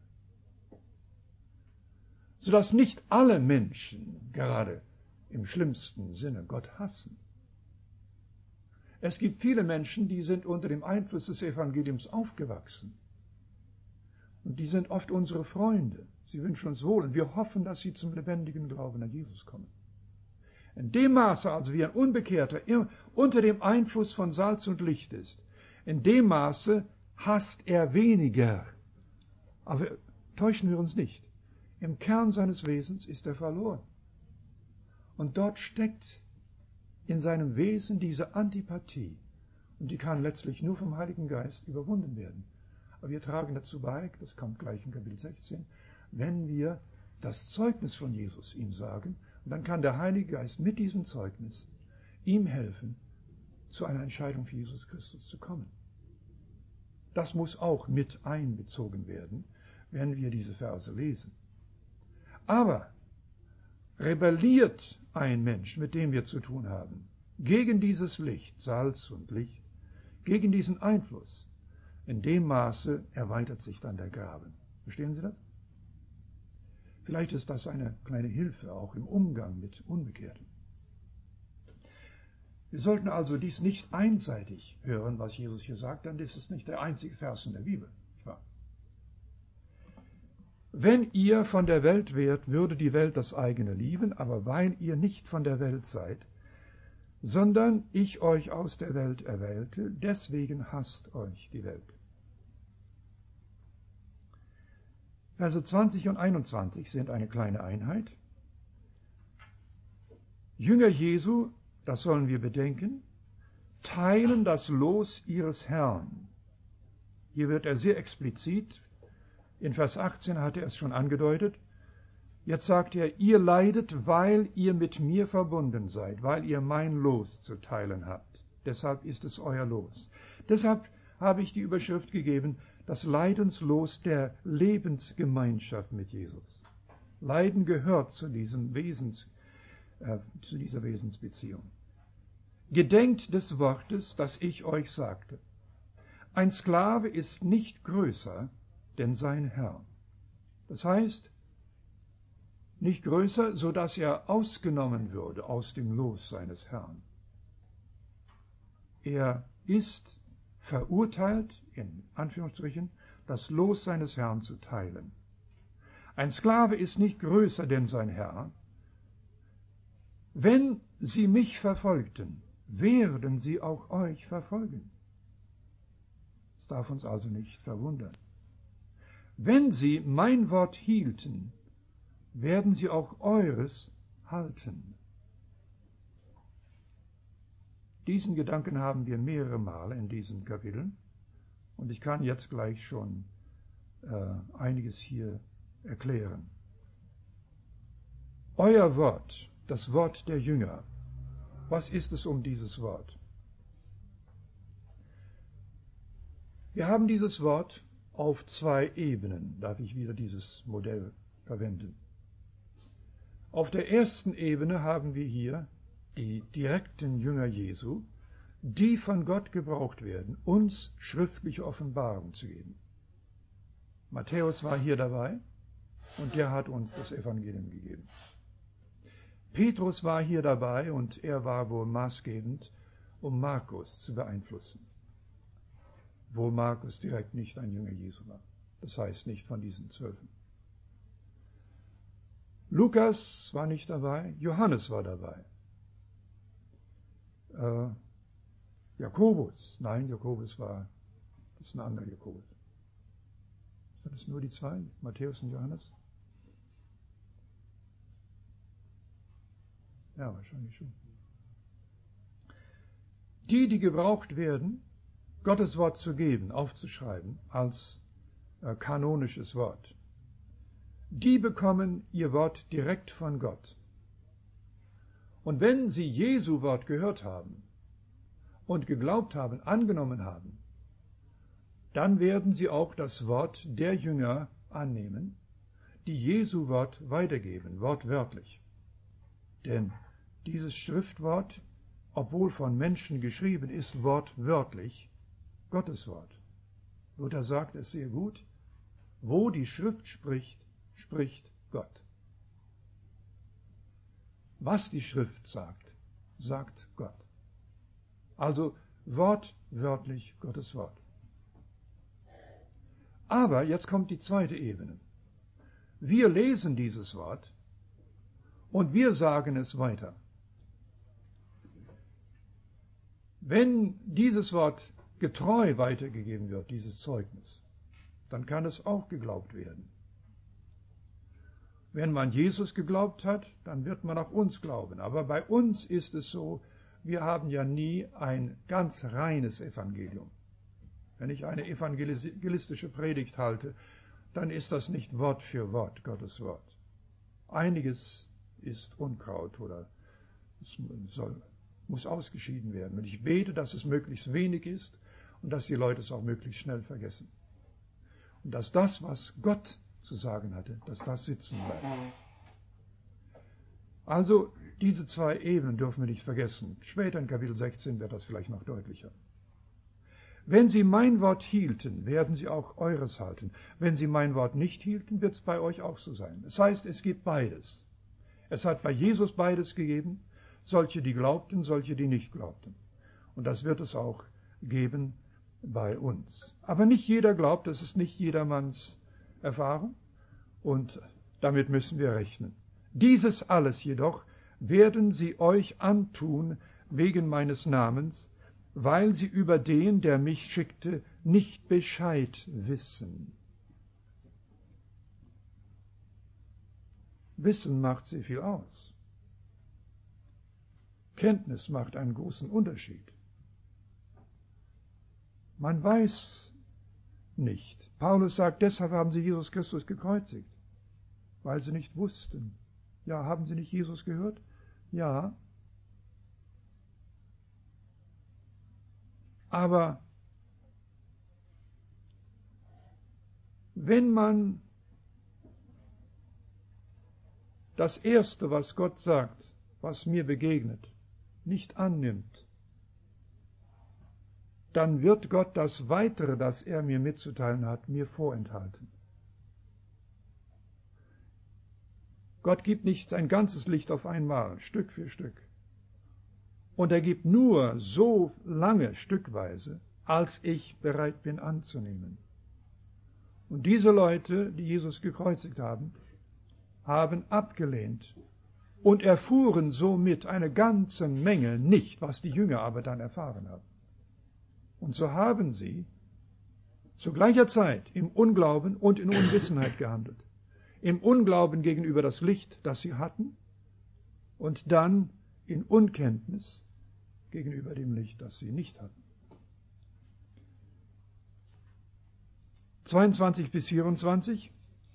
sodass nicht alle Menschen gerade im schlimmsten Sinne Gott hassen. Es gibt viele Menschen, die sind unter dem Einfluss des Evangeliums aufgewachsen. Und die sind oft unsere Freunde. Sie wünschen uns wohl und wir hoffen, dass sie zum lebendigen Glauben an Jesus kommen. In dem Maße also, wie ein Unbekehrter unter dem Einfluss von Salz und Licht ist, in dem Maße hasst er weniger. Aber täuschen wir uns nicht. Im Kern seines Wesens ist er verloren. Und dort steckt in seinem Wesen diese Antipathie. Und die kann letztlich nur vom Heiligen Geist überwunden werden. Aber wir tragen dazu bei, das kommt gleich in Kapitel sechzehn, wenn wir das Zeugnis von Jesus ihm sagen, und dann kann der Heilige Geist mit diesem Zeugnis ihm helfen, zu einer Entscheidung für Jesus Christus zu kommen. Das muss auch mit einbezogen werden, wenn wir diese Verse lesen. Aber rebelliert ein Mensch, mit dem wir zu tun haben, gegen dieses Licht, Salz und Licht, gegen diesen Einfluss, in dem Maße erweitert sich dann der Graben. Verstehen Sie das? Vielleicht ist das eine kleine Hilfe auch im Umgang mit Unbekehrten. Wir sollten also dies nicht einseitig hören, was Jesus hier sagt, denn das ist nicht der einzige Vers in der Bibel. Nicht wahr? Wenn ihr von der Welt wärt, würde die Welt das eigene lieben, aber weil ihr nicht von der Welt seid, sondern ich euch aus der Welt erwählte, deswegen hasst euch die Welt. Verse zwanzig und einundzwanzig sind eine kleine Einheit. Jünger Jesu, das sollen wir bedenken, teilen das Los ihres Herrn. Hier wird er sehr explizit. In Vers achtzehn hat er es schon angedeutet. Jetzt sagt er, ihr leidet, weil ihr mit mir verbunden seid, weil ihr mein Los zu teilen habt. Deshalb ist es euer Los. Deshalb habe ich die Überschrift gegeben, das Leidenslos der Lebensgemeinschaft mit Jesus. Leiden gehört zu diesem Wesens, äh, zu dieser Wesensbeziehung. Gedenkt des Wortes, das ich euch sagte. Ein Sklave ist nicht größer denn sein Herr. Das heißt, nicht größer, so dass er ausgenommen würde aus dem Los seines Herrn. Er ist verurteilt, in Anführungsstrichen, das Los seines Herrn zu teilen. Ein Sklave ist nicht größer denn sein Herr. Wenn sie mich verfolgten, werden sie auch euch verfolgen. Das darf uns also nicht verwundern. Wenn sie mein Wort hielten, werden sie auch eures halten. Diesen Gedanken haben wir mehrere Male in diesen Kapiteln und ich kann jetzt gleich schon äh, einiges hier erklären. Euer Wort, das Wort der Jünger, was ist es um dieses Wort? Wir haben dieses Wort auf zwei Ebenen, darf ich wieder dieses Modell verwenden. Auf der ersten Ebene haben wir hier die direkten Jünger Jesu, die von Gott gebraucht werden, uns schriftliche Offenbarung zu geben. Matthäus war hier dabei und der hat uns das Evangelium gegeben. Petrus war hier dabei und er war wohl maßgebend, um Markus zu beeinflussen. Wohl Markus direkt nicht ein Jünger Jesu war. Das heißt nicht von diesen Zwölfen. Lukas war nicht dabei, Johannes war dabei. Äh, Jakobus, nein, Jakobus war, das ist ein anderer Jakobus. Sind es nur die zwei, Matthäus und Johannes? Ja, wahrscheinlich schon. Die, die gebraucht werden, Gottes Wort zu geben, aufzuschreiben als äh, kanonisches Wort, die bekommen ihr Wort direkt von Gott. Und wenn sie Jesu Wort gehört haben und geglaubt haben, angenommen haben, dann werden sie auch das Wort der Jünger annehmen, die Jesu Wort weitergeben, wortwörtlich. Denn dieses Schriftwort, obwohl von Menschen geschrieben, ist wortwörtlich Gottes Wort. Luther sagt es sehr gut, wo die Schrift spricht, spricht Gott. Was die Schrift sagt, sagt Gott. Also wortwörtlich Gottes Wort. Aber jetzt kommt die zweite Ebene. Wir lesen dieses Wort und wir sagen es weiter. Wenn dieses Wort getreu weitergegeben wird, dieses Zeugnis, dann kann es auch geglaubt werden. Wenn man Jesus geglaubt hat, dann wird man auch uns glauben. Aber bei uns ist es so, wir haben ja nie ein ganz reines Evangelium. Wenn ich eine evangelistische Predigt halte, dann ist das nicht Wort für Wort Gottes Wort. Einiges ist Unkraut oder soll, muss ausgeschieden werden. Und ich bete, dass es möglichst wenig ist und dass die Leute es auch möglichst schnell vergessen. Und dass das, was Gott zu sagen hatte, dass das sitzen bleibt. Also diese zwei Ebenen dürfen wir nicht vergessen. Später in Kapitel sechzehn wird das vielleicht noch deutlicher. Wenn sie mein Wort hielten, werden sie auch eures halten. Wenn sie mein Wort nicht hielten, wird es bei euch auch so sein. Das heißt, es gibt beides. Es hat bei Jesus beides gegeben, solche, die glaubten, solche, die nicht glaubten. Und das wird es auch geben bei uns. Aber nicht jeder glaubt, das ist nicht jedermanns Erfahrung und damit müssen wir rechnen. Dieses alles jedoch werden sie euch antun wegen meines Namens, weil sie über den, der mich schickte, nicht Bescheid wissen. Wissen macht sehr viel aus. Kenntnis macht einen großen Unterschied. Man weiß nicht. Paulus sagt, deshalb haben sie Jesus Christus gekreuzigt, weil sie nicht wussten. Ja, haben sie nicht Jesus gehört? Ja. Aber wenn man das Erste, was Gott sagt, was mir begegnet, nicht annimmt, dann wird Gott das Weitere, das er mir mitzuteilen hat, mir vorenthalten. Gott gibt nicht sein ganzes Licht auf einmal, Stück für Stück. Und er gibt nur so lange stückweise, als ich bereit bin anzunehmen. Und diese Leute, die Jesus gekreuzigt haben, haben abgelehnt und erfuhren somit eine ganze Menge nicht, was die Jünger aber dann erfahren haben. Und so haben sie zu gleicher Zeit im Unglauben und in Unwissenheit gehandelt. Im Unglauben gegenüber das Licht, das sie hatten, und dann in Unkenntnis gegenüber dem Licht, das sie nicht hatten. zweiundzwanzig bis vierundzwanzig.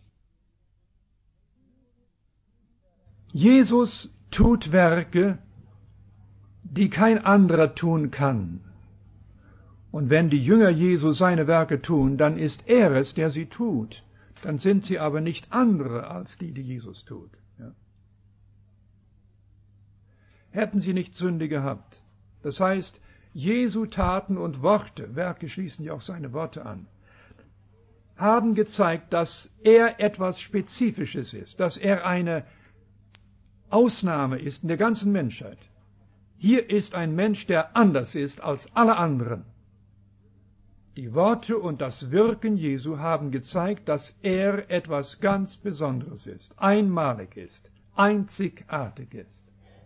Jesus tut Werke, die kein anderer tun kann. Und wenn die Jünger Jesu seine Werke tun, dann ist er es, der sie tut. Dann sind sie aber nicht andere als die, die Jesus tut. Ja. Hätten sie nicht Sünde gehabt. Das heißt, Jesu Taten und Worte, Werke schließen ja auch seine Worte an, haben gezeigt, dass er etwas Spezifisches ist, dass er eine Ausnahme ist in der ganzen Menschheit. Hier ist ein Mensch, der anders ist als alle anderen. Die Worte und das Wirken Jesu haben gezeigt, dass er etwas ganz Besonderes ist, einmalig ist, einzigartig ist.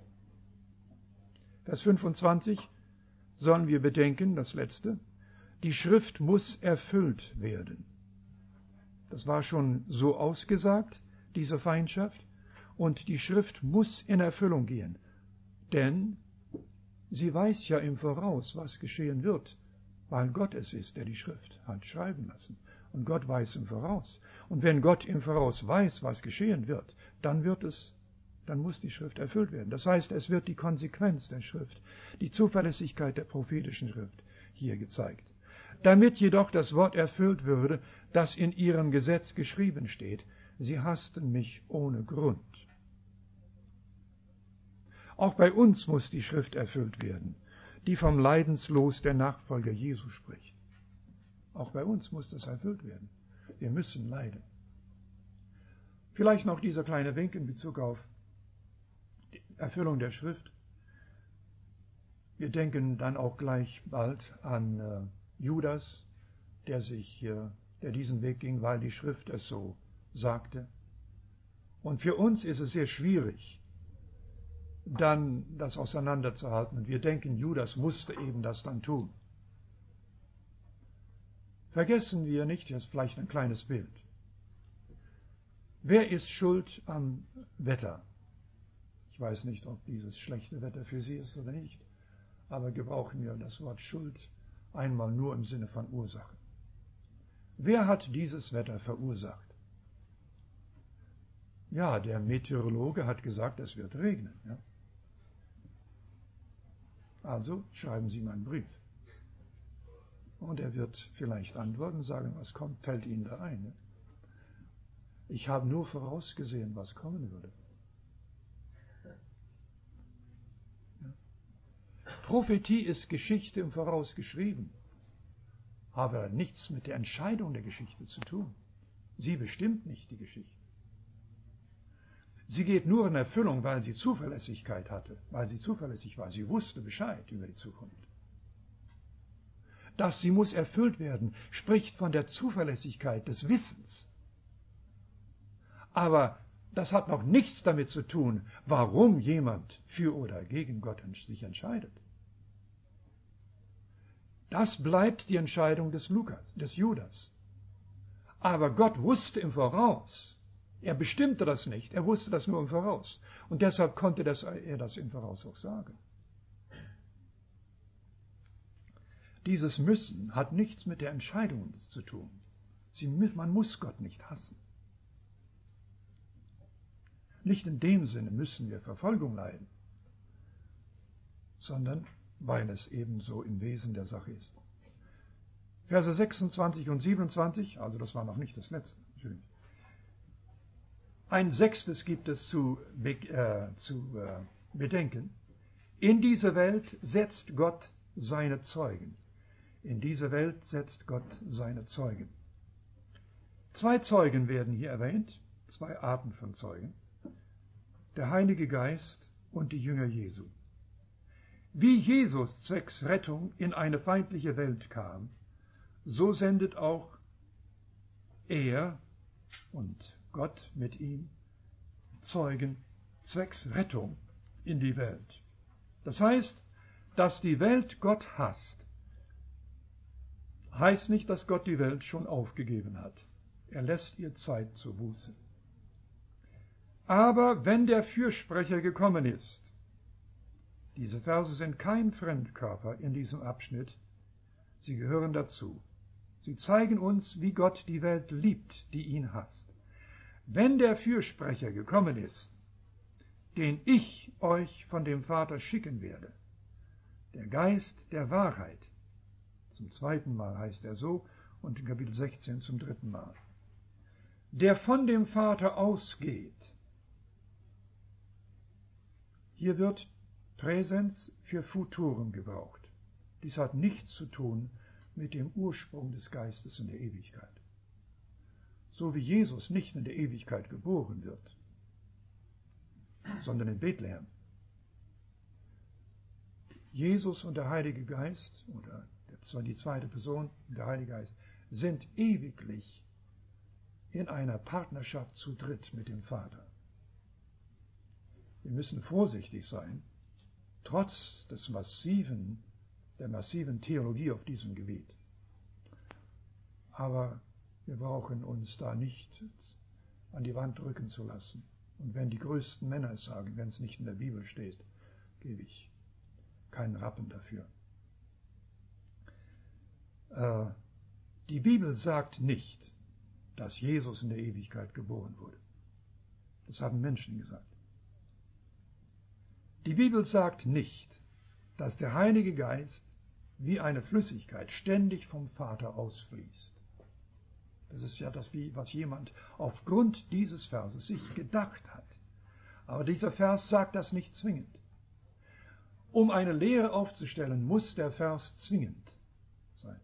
Vers fünfundzwanzig sollen wir bedenken, das letzte, die Schrift muss erfüllt werden. Das war schon so ausgesagt, diese Feindschaft, und die Schrift muss in Erfüllung gehen, denn sie weiß ja im Voraus, was geschehen wird, weil Gott es ist, der die Schrift hat schreiben lassen. Und Gott weiß im Voraus. Und wenn Gott im Voraus weiß, was geschehen wird, dann wird es, dann muss die Schrift erfüllt werden. Das heißt, es wird die Konsequenz der Schrift, die Zuverlässigkeit der prophetischen Schrift hier gezeigt. Damit jedoch das Wort erfüllt würde, das in ihrem Gesetz geschrieben steht, sie hassten mich ohne Grund. Auch bei uns muss die Schrift erfüllt werden, die vom Leidenslos der Nachfolger Jesu spricht. Auch bei uns muss das erfüllt werden. Wir müssen leiden. Vielleicht noch dieser kleine Wink in Bezug auf die Erfüllung der Schrift. Wir denken dann auch gleich bald an äh, Judas, der sich, äh, der diesen Weg ging, weil die Schrift es so sagte. Und für uns ist es sehr schwierig, dann das auseinanderzuhalten. Und wir denken, Judas musste eben das dann tun. Vergessen wir nicht, jetzt vielleicht ein kleines Bild. Wer ist schuld am Wetter? Ich weiß nicht, ob dieses schlechte Wetter für Sie ist oder nicht, aber gebrauchen wir das Wort Schuld einmal nur im Sinne von Ursache. Wer hat dieses Wetter verursacht? Ja, der Meteorologe hat gesagt, es wird regnen. Ja? Also schreiben Sie meinen Brief. Und er wird vielleicht antworten und sagen, was kommt, fällt Ihnen da ein. Ja? Ich habe nur vorausgesehen, was kommen würde. Ja? Prophetie ist Geschichte im Voraus geschrieben, aber nichts mit der Entscheidung der Geschichte zu tun. Sie bestimmt nicht die Geschichte. Sie geht nur in Erfüllung, weil sie Zuverlässigkeit hatte, weil sie zuverlässig war. Sie wusste Bescheid über die Zukunft. Dass sie muss erfüllt werden, spricht von der Zuverlässigkeit des Wissens. Aber das hat noch nichts damit zu tun, warum jemand für oder gegen Gott sich entscheidet. Das bleibt die Entscheidung des Lukas, des Judas. Aber Gott wusste im Voraus. Er bestimmte das nicht, er wusste das nur im Voraus. Und deshalb konnte das, er das im Voraus auch sagen. Dieses Müssen hat nichts mit der Entscheidung zu tun. Sie, man muss Gott nicht hassen. Nicht in dem Sinne müssen wir Verfolgung leiden, sondern weil es ebenso im Wesen der Sache ist. Verse sechsundzwanzig und siebenundzwanzig, also das war noch nicht das letzte, Entschuldigung. Ein sechstes gibt es zu, äh, zu äh, bedenken. In diese Welt setzt Gott seine Zeugen. In diese Welt setzt Gott seine Zeugen. Zwei Zeugen werden hier erwähnt, zwei Arten von Zeugen. Der Heilige Geist und die Jünger Jesu. Wie Jesus zwecks Rettung in eine feindliche Welt kam, so sendet auch er und Gott mit ihm Zeugen zwecks Rettung in die Welt. Das heißt, dass die Welt Gott hasst, heißt nicht, dass Gott die Welt schon aufgegeben hat. Er lässt ihr Zeit zur Buße. Aber wenn der Fürsprecher gekommen ist, diese Verse sind kein Fremdkörper in diesem Abschnitt, sie gehören dazu. Sie zeigen uns, wie Gott die Welt liebt, die ihn hasst. Wenn der Fürsprecher gekommen ist, den ich euch von dem Vater schicken werde, der Geist der Wahrheit, zum zweiten Mal heißt er so, und in Kapitel sechzehn zum dritten Mal, der von dem Vater ausgeht. Hier wird Präsens für Futurum gebraucht. Dies hat nichts zu tun mit dem Ursprung des Geistes in der Ewigkeit. So wie Jesus nicht in der Ewigkeit geboren wird, sondern in Bethlehem. Jesus und der Heilige Geist oder der sondern die zweite Person, der Heilige Geist, sind ewiglich in einer Partnerschaft zu dritt mit dem Vater. Wir müssen vorsichtig sein, trotz des massiven, der massiven Theologie auf diesem Gebiet. Aber wir brauchen uns da nicht an die Wand drücken zu lassen. Und wenn die größten Männer es sagen, wenn es nicht in der Bibel steht, gebe ich keinen Rappen dafür. Äh, die Bibel sagt nicht, dass Jesus in der Ewigkeit geboren wurde. Das haben Menschen gesagt. Die Bibel sagt nicht, dass der Heilige Geist wie eine Flüssigkeit ständig vom Vater ausfließt. Das ist ja das, was jemand aufgrund dieses Verses sich gedacht hat. Aber dieser Vers sagt das nicht zwingend. Um eine Lehre aufzustellen, muss der Vers zwingend sein.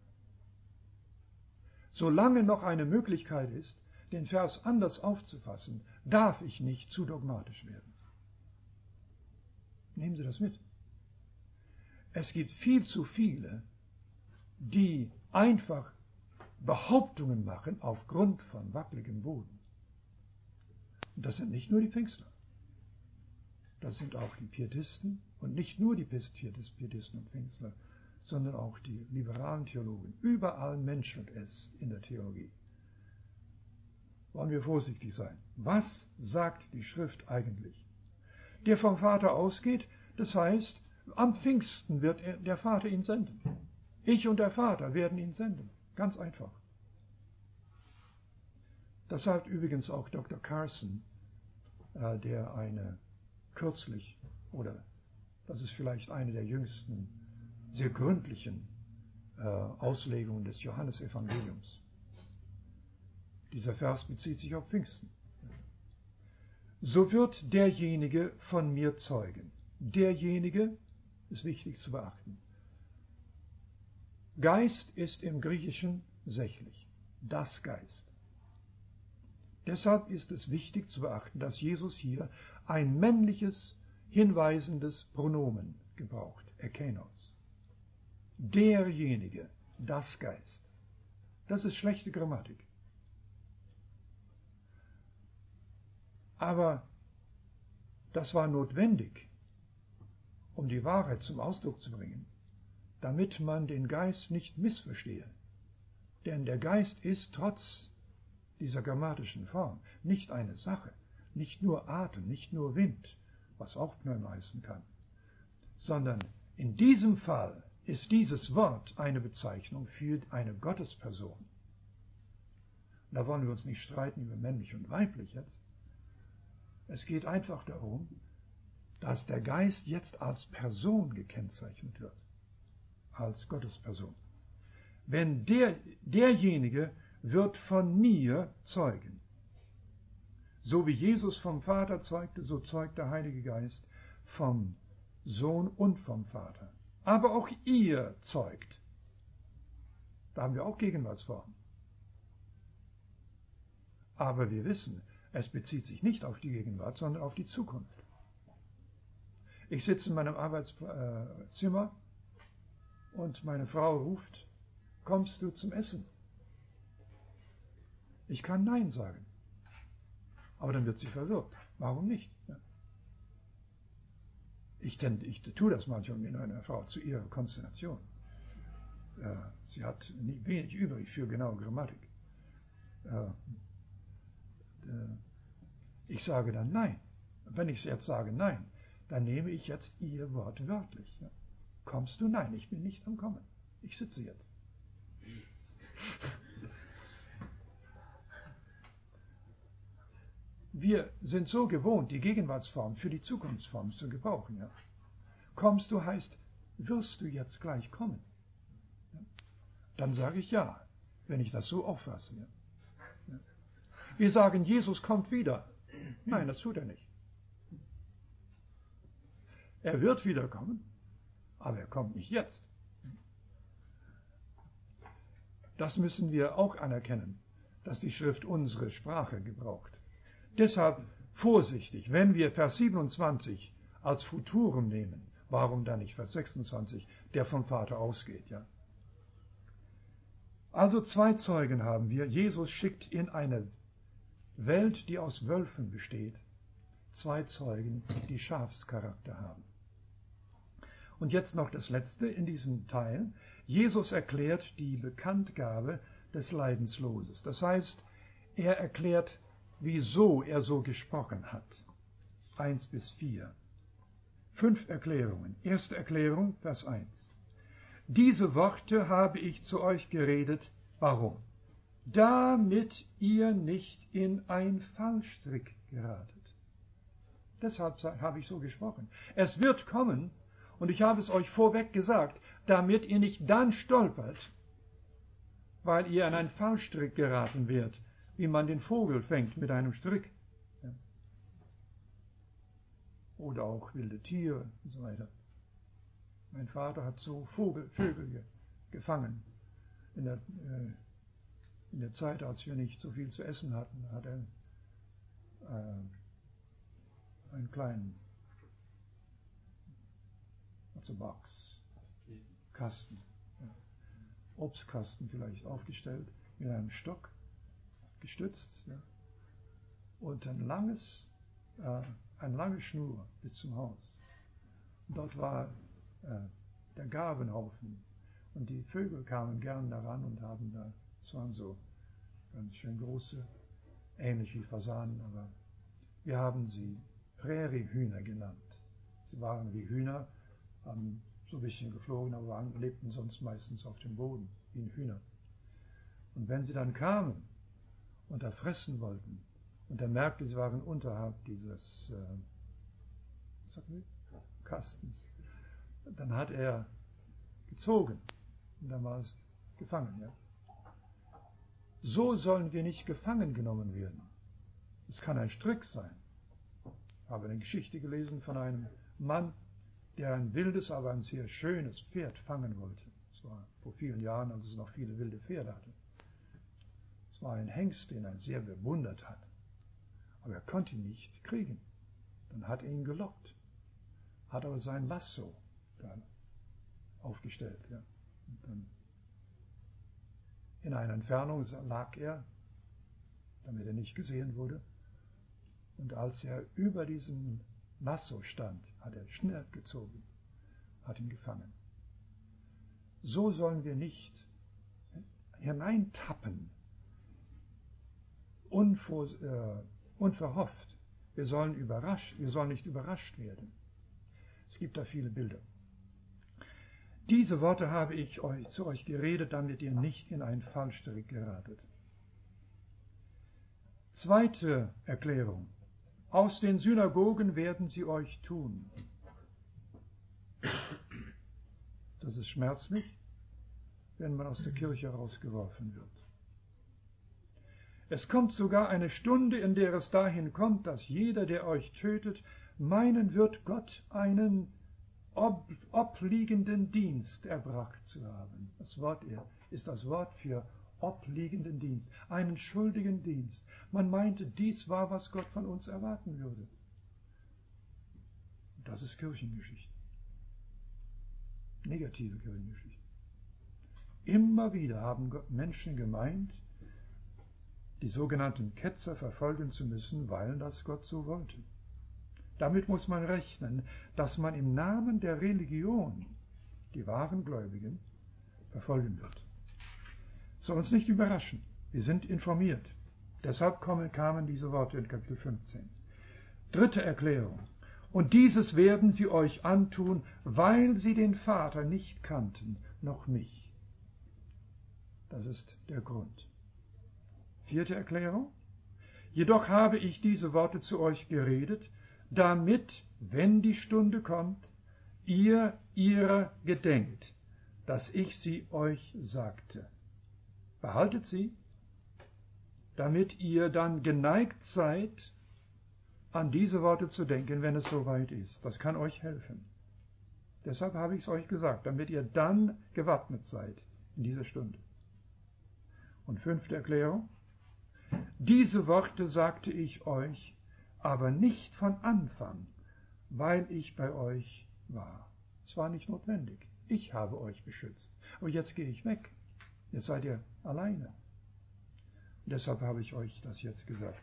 Solange noch eine Möglichkeit ist, den Vers anders aufzufassen, darf ich nicht zu dogmatisch werden. Nehmen Sie das mit. Es gibt viel zu viele, die einfach Behauptungen machen aufgrund von wackeligem Boden. Und das sind nicht nur die Pfingstler. Das sind auch die Pietisten und nicht nur die Pietisten und Pfingstler, sondern auch die liberalen Theologen. Überall menschelt es in der Theologie. Wollen wir vorsichtig sein. Was sagt die Schrift eigentlich? Der vom Vater ausgeht, das heißt, am Pfingsten wird er, der Vater ihn senden. Ich und der Vater werden ihn senden. Ganz einfach. Das sagt übrigens auch Doktor Carson, äh, der eine kürzlich, oder das ist vielleicht eine der jüngsten, sehr gründlichen äh, Auslegungen des Johannesevangeliums. Dieser Vers bezieht sich auf Pfingsten. So wird derjenige von mir zeugen. Derjenige ist wichtig zu beachten. Geist ist im Griechischen sächlich. Das Geist. Deshalb ist es wichtig zu beachten, dass Jesus hier ein männliches, hinweisendes Pronomen gebraucht, Ekenos. Derjenige, das Geist. Das ist schlechte Grammatik. Aber das war notwendig, um die Wahrheit zum Ausdruck zu bringen, damit man den Geist nicht missverstehe. Denn der Geist ist trotz dieser grammatischen Form nicht eine Sache, nicht nur Atem, nicht nur Wind, was auch Pneuma heißen kann, sondern in diesem Fall ist dieses Wort eine Bezeichnung für eine Gottesperson. Da wollen wir uns nicht streiten über männlich und weiblich jetzt. Es geht einfach darum, dass der Geist jetzt als Person gekennzeichnet wird, als Gottesperson. Wenn der, derjenige wird von mir zeugen. So wie Jesus vom Vater zeugte, so zeugt der Heilige Geist vom Sohn und vom Vater. Aber auch ihr zeugt. Da haben wir auch Gegenwartsformen. Aber wir wissen, es bezieht sich nicht auf die Gegenwart, sondern auf die Zukunft. Ich sitze in meinem Arbeitszimmer und meine Frau ruft, kommst du zum Essen? Ich kann Nein sagen. Aber dann wird sie verwirrt. Warum nicht? Ich, denn, ich tue das manchmal mit einer Frau zu ihrer Konsternation. Sie hat wenig übrig für genaue Grammatik. Ich sage dann Nein. Wenn ich jetzt sage Nein, dann nehme ich jetzt ihr Wort wörtlich. Kommst du? Nein, ich bin nicht am Kommen. Ich sitze jetzt. Wir sind so gewohnt, die Gegenwartsform für die Zukunftsform zu gebrauchen. Ja? Kommst du heißt, wirst du jetzt gleich kommen? Ja? Dann sage ich ja, wenn ich das so auffasse. Ja? Ja? Wir sagen, Jesus kommt wieder. Nein, das tut er nicht. Er wird wiederkommen, aber er kommt nicht jetzt. Das müssen wir auch anerkennen, dass die Schrift unsere Sprache gebraucht. Deshalb vorsichtig, wenn wir Vers siebenundzwanzig als Futurum nehmen, warum dann nicht Vers sechsundzwanzig, der vom Vater ausgeht, ja? Also zwei Zeugen haben wir. Jesus schickt in eine Welt, die aus Wölfen besteht, zwei Zeugen, die Schafscharakter haben. Und jetzt noch das Letzte in diesem Teil. Jesus erklärt die Bekanntgabe des Leidensloses. Das heißt, er erklärt, wieso er so gesprochen hat. Eins bis vier. Fünf Erklärungen. Erste Erklärung, Vers eins. Diese Worte habe ich zu euch geredet. Warum? Damit ihr nicht in ein Fallstrick geratet. Deshalb habe ich so gesprochen. Es wird kommen, und ich habe es euch vorweg gesagt, damit ihr nicht dann stolpert, weil ihr in einen Fallstrick geraten werdet, wie man den Vogel fängt mit einem Strick. Ja. Oder auch wilde Tiere und so weiter. Mein Vater hat so Vogel, Vögel ge, gefangen. In der, äh, in der Zeit, als wir nicht so viel zu essen hatten, hat er äh, einen kleinen also Box, Kasten, ja, Obstkasten vielleicht aufgestellt, mit einem Stock gestützt, ja, und ein langes, äh, eine lange Schnur bis zum Haus. Und dort war äh, der Gabenhaufen und die Vögel kamen gern daran und haben da, es waren so ganz schön große, ähnlich wie Fasanen, aber wir haben sie Präriehühner genannt. Sie waren wie Hühner, haben so ein bisschen geflogen, aber waren, lebten sonst meistens auf dem Boden, wie ein Hühner. Und wenn sie dann kamen und da fressen wollten, und er merkte, sie waren unterhalb dieses äh, was sagt man? Kastens, dann hat er gezogen und dann war es gefangen. Ja? So sollen wir nicht gefangen genommen werden. Es kann ein Strick sein. Ich habe eine Geschichte gelesen von einem Mann, der ein wildes, aber ein sehr schönes Pferd fangen wollte. Das war vor vielen Jahren, als es noch viele wilde Pferde hatte. Es war ein Hengst, den er sehr bewundert hat. Aber er konnte ihn nicht kriegen. Dann hat er ihn gelockt, hat aber sein Lasso dann aufgestellt. Ja. Und dann in einer Entfernung lag er, damit er nicht gesehen wurde. Und als er über diesem Lasso stand, hat er schnell gezogen, hat ihn gefangen. So sollen wir nicht hineintappen, unvor, äh, unverhofft. Wir sollen überrascht, wir sollen nicht überrascht werden. Es gibt da viele Bilder. Diese Worte habe ich euch, zu euch geredet, damit ihr nicht in einen Fallstrick geratet. Zweite Erklärung. Aus den Synagogen werden sie euch tun. Das ist schmerzlich, wenn man aus der Kirche rausgeworfen wird. Es kommt sogar eine Stunde, in der es dahin kommt, dass jeder, der euch tötet, meinen wird, Gott einen ob, obliegenden Dienst erbracht zu haben. Das Wort ist das Wort für obliegenden Dienst, einen schuldigen Dienst. Man meinte, dies war, was Gott von uns erwarten würde. Das ist Kirchengeschichte. Negative Kirchengeschichte. Immer wieder haben Menschen gemeint, die sogenannten Ketzer verfolgen zu müssen, weil das Gott so wollte. Damit muss man rechnen, dass man im Namen der Religion die wahren Gläubigen verfolgen wird. Soll uns nicht überraschen. Wir sind informiert. Deshalb kommen, kamen diese Worte in Kapitel fünfzehn. Dritte Erklärung. Und dieses werden sie euch antun, weil sie den Vater nicht kannten, noch mich. Das ist der Grund. Vierte Erklärung. Jedoch habe ich diese Worte zu euch geredet, damit, wenn die Stunde kommt, ihr ihrer gedenkt, dass ich sie euch sagte. Behaltet sie, damit ihr dann geneigt seid, an diese Worte zu denken, wenn es soweit ist. Das kann euch helfen. Deshalb habe ich es euch gesagt, damit ihr dann gewappnet seid in dieser Stunde. Und fünfte Erklärung. Diese Worte sagte ich euch, aber nicht von Anfang, weil ich bei euch war. Es war nicht notwendig. Ich habe euch beschützt. Aber jetzt gehe ich weg. Jetzt seid ihr alleine. Und deshalb habe ich euch das jetzt gesagt.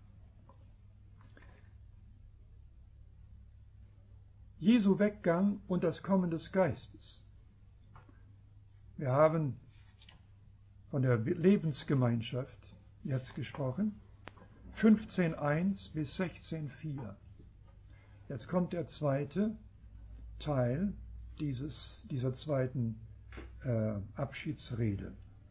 Jesu Weggang und das Kommen des Geistes. Wir haben von der Lebensgemeinschaft jetzt gesprochen, fünfzehn eins bis sechzehn vier. Jetzt kommt der zweite Teil dieses, dieser zweiten äh, Abschiedsrede.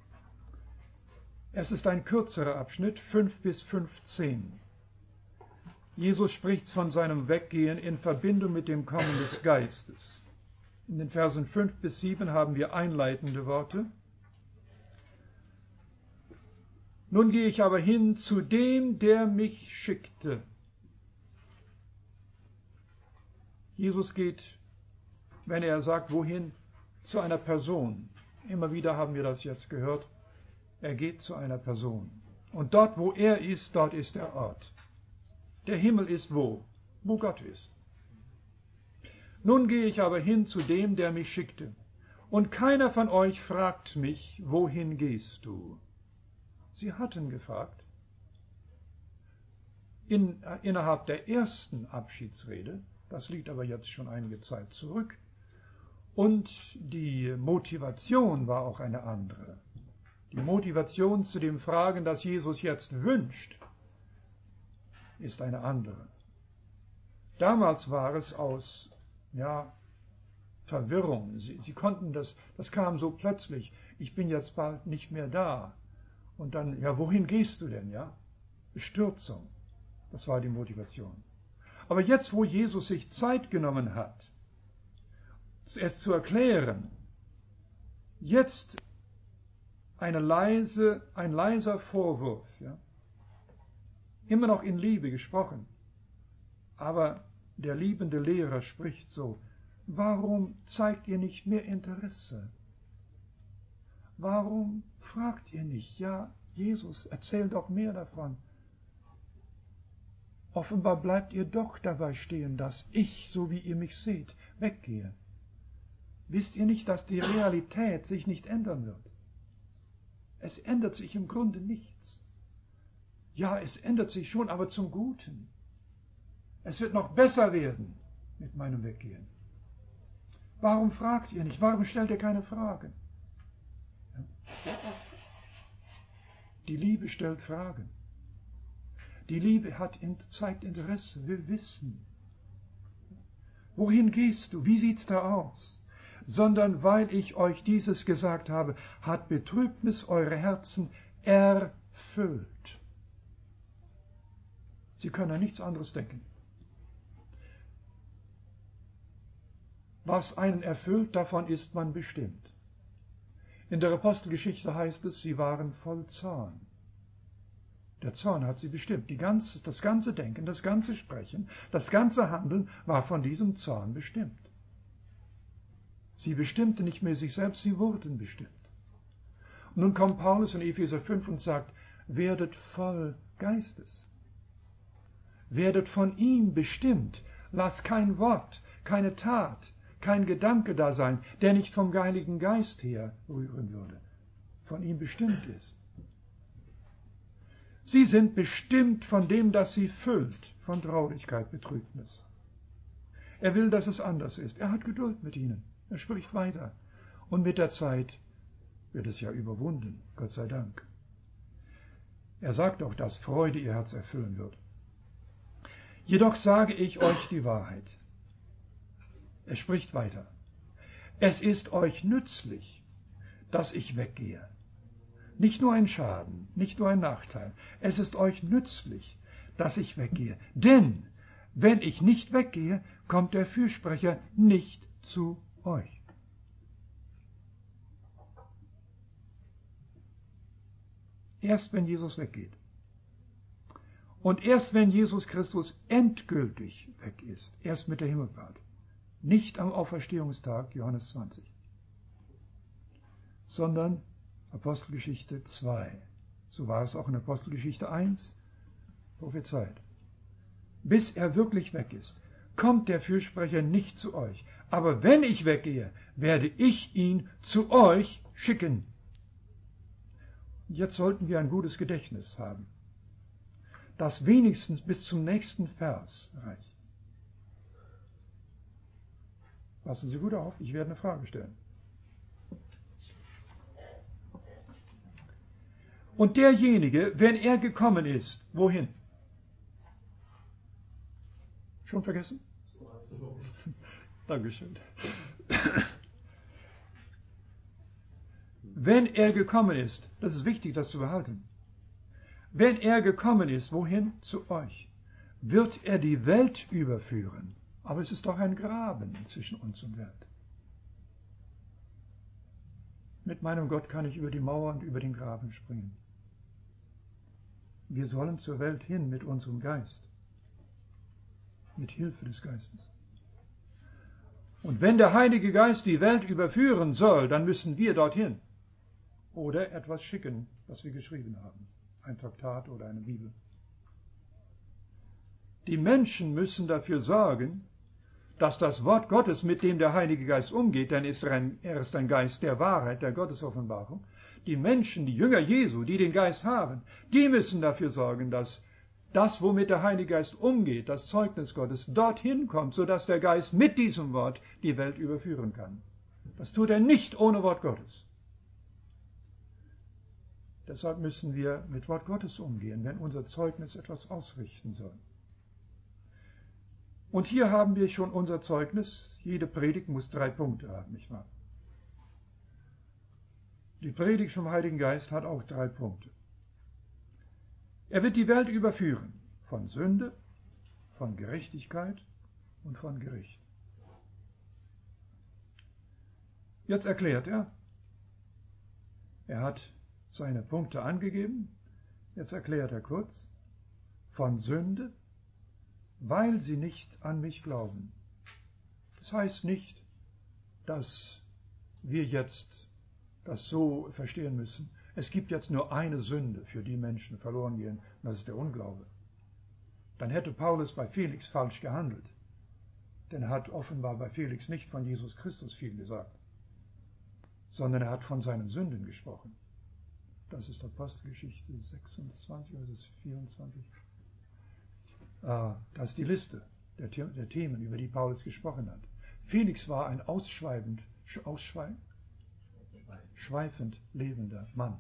Es ist ein kürzerer Abschnitt, fünf bis fünfzehn. Jesus spricht von seinem Weggehen in Verbindung mit dem Kommen des Geistes. In den Versen fünf bis sieben haben wir einleitende Worte. Nun gehe ich aber hin zu dem, der mich schickte. Jesus geht, wenn er sagt, wohin, zu einer Person. Immer wieder haben wir das jetzt gehört. Er geht zu einer Person. Und dort, wo er ist, dort ist der Ort. Der Himmel ist wo? Wo Gott ist. Nun gehe ich aber hin zu dem, der mich schickte. Und keiner von euch fragt mich, wohin gehst du? Sie hatten gefragt. In, äh, innerhalb der ersten Abschiedsrede, das liegt aber jetzt schon einige Zeit zurück, und die Motivation war auch eine andere. Die Motivation zu dem Fragen, das Jesus jetzt wünscht, ist eine andere. Damals war es aus ja, Verwirrung. Sie, sie konnten das, das kam so plötzlich, ich bin jetzt bald nicht mehr da. Und dann, ja, wohin gehst du denn, ja? Bestürzung. Das war die Motivation. Aber jetzt, wo Jesus sich Zeit genommen hat, es zu erklären, jetzt eine leise, ein leiser Vorwurf, ja? Immer noch in Liebe gesprochen. Aber der liebende Lehrer spricht so, warum zeigt ihr nicht mehr Interesse? Warum fragt ihr nicht, ja, Jesus, erzähl doch mehr davon. Offenbar bleibt ihr doch dabei stehen, dass ich, so wie ihr mich seht, weggehe. Wisst ihr nicht, dass die Realität sich nicht ändern wird? Es ändert sich im Grunde nichts. Ja, es ändert sich schon, aber zum Guten. Es wird noch besser werden mit meinem Weggehen. Warum fragt ihr nicht? Warum stellt ihr keine Fragen? Die Liebe stellt Fragen. Die Liebe hat, zeigt Interesse, will wissen. Wohin gehst du? Wie sieht's da aus? Sondern weil ich euch dieses gesagt habe, hat Betrübnis eure Herzen erfüllt. Sie können an nichts anderes denken. Was einen erfüllt, davon ist man bestimmt. In der Apostelgeschichte heißt es, sie waren voll Zorn. Der Zorn hat sie bestimmt. Die ganze, das ganze Denken, das ganze Sprechen, das ganze Handeln war von diesem Zorn bestimmt. Sie bestimmten nicht mehr sich selbst, sie wurden bestimmt. Und nun kommt Paulus in Epheser fünf und sagt, werdet voll Geistes. Werdet von ihm bestimmt. Lasst kein Wort, keine Tat, kein Gedanke da sein, der nicht vom Heiligen Geist her rühren würde, von ihm bestimmt ist. Sie sind bestimmt von dem, das sie füllt, von Traurigkeit, Betrübnis. Er will, dass es anders ist. Er hat Geduld mit ihnen. Er spricht weiter. Und mit der Zeit wird es ja überwunden, Gott sei Dank. Er sagt auch, dass Freude ihr Herz erfüllen wird. Jedoch sage ich euch die Wahrheit. Er spricht weiter. Es ist euch nützlich, dass ich weggehe. Nicht nur ein Schaden, nicht nur ein Nachteil. Es ist euch nützlich, dass ich weggehe. Denn wenn ich nicht weggehe, kommt der Fürsprecher nicht zu euch. Erst wenn Jesus weggeht. Und erst wenn Jesus Christus endgültig weg ist, erst mit der Himmelfahrt, nicht am Auferstehungstag, Johannes zwanzig, sondern Apostelgeschichte zwei. So war es auch in Apostelgeschichte eins, prophezeit. Bis er wirklich weg ist, kommt der Fürsprecher nicht zu euch. Aber wenn ich weggehe, werde ich ihn zu euch schicken. Jetzt sollten wir ein gutes Gedächtnis haben, das wenigstens bis zum nächsten Vers reicht. Passen Sie gut auf, ich werde eine Frage stellen. Und derjenige, wenn er gekommen ist, wohin? Schon vergessen? Dankeschön. Wenn er gekommen ist, das ist wichtig, das zu behalten. Wenn er gekommen ist, wohin? Zu euch. Wird er die Welt überführen. Aber es ist doch ein Graben zwischen uns und Welt. Mit meinem Gott kann ich über die Mauer und über den Graben springen. Wir sollen zur Welt hin mit unserem Geist. Mit Hilfe des Geistes. Und wenn der Heilige Geist die Welt überführen soll, dann müssen wir dorthin. Oder etwas schicken, was wir geschrieben haben. Ein Traktat oder eine Bibel. Die Menschen müssen dafür sorgen, dass das Wort Gottes, mit dem der Heilige Geist umgeht, denn er ist ein Geist der Wahrheit, der Gottesoffenbarung, die Menschen, die Jünger Jesu, die den Geist haben, die müssen dafür sorgen, dass das, womit der Heilige Geist umgeht, das Zeugnis Gottes, dorthin kommt, sodass der Geist mit diesem Wort die Welt überführen kann. Das tut er nicht ohne Wort Gottes. Deshalb müssen wir mit Wort Gottes umgehen, wenn unser Zeugnis etwas ausrichten soll. Und hier haben wir schon unser Zeugnis. Jede Predigt muss drei Punkte haben, nicht wahr? Die Predigt vom Heiligen Geist hat auch drei Punkte. Er wird die Welt überführen von Sünde, von Gerechtigkeit und von Gericht. Jetzt erklärt er, er hat seine Punkte angegeben, jetzt erklärt er kurz, von Sünde, weil sie nicht an mich glauben. Das heißt nicht, dass wir jetzt das so verstehen müssen. Es gibt jetzt nur eine Sünde, für die Menschen verloren gehen, und das ist der Unglaube. Dann hätte Paulus bei Felix falsch gehandelt, denn er hat offenbar bei Felix nicht von Jesus Christus viel gesagt, sondern er hat von seinen Sünden gesprochen. Das ist Apostelgeschichte sechsundzwanzig, oder ist es vierundzwanzig? Das ist die Liste der, der Themen, über die Paulus gesprochen hat. Felix war ein ausschweifend, ausschweifend, schweifend lebender Mann.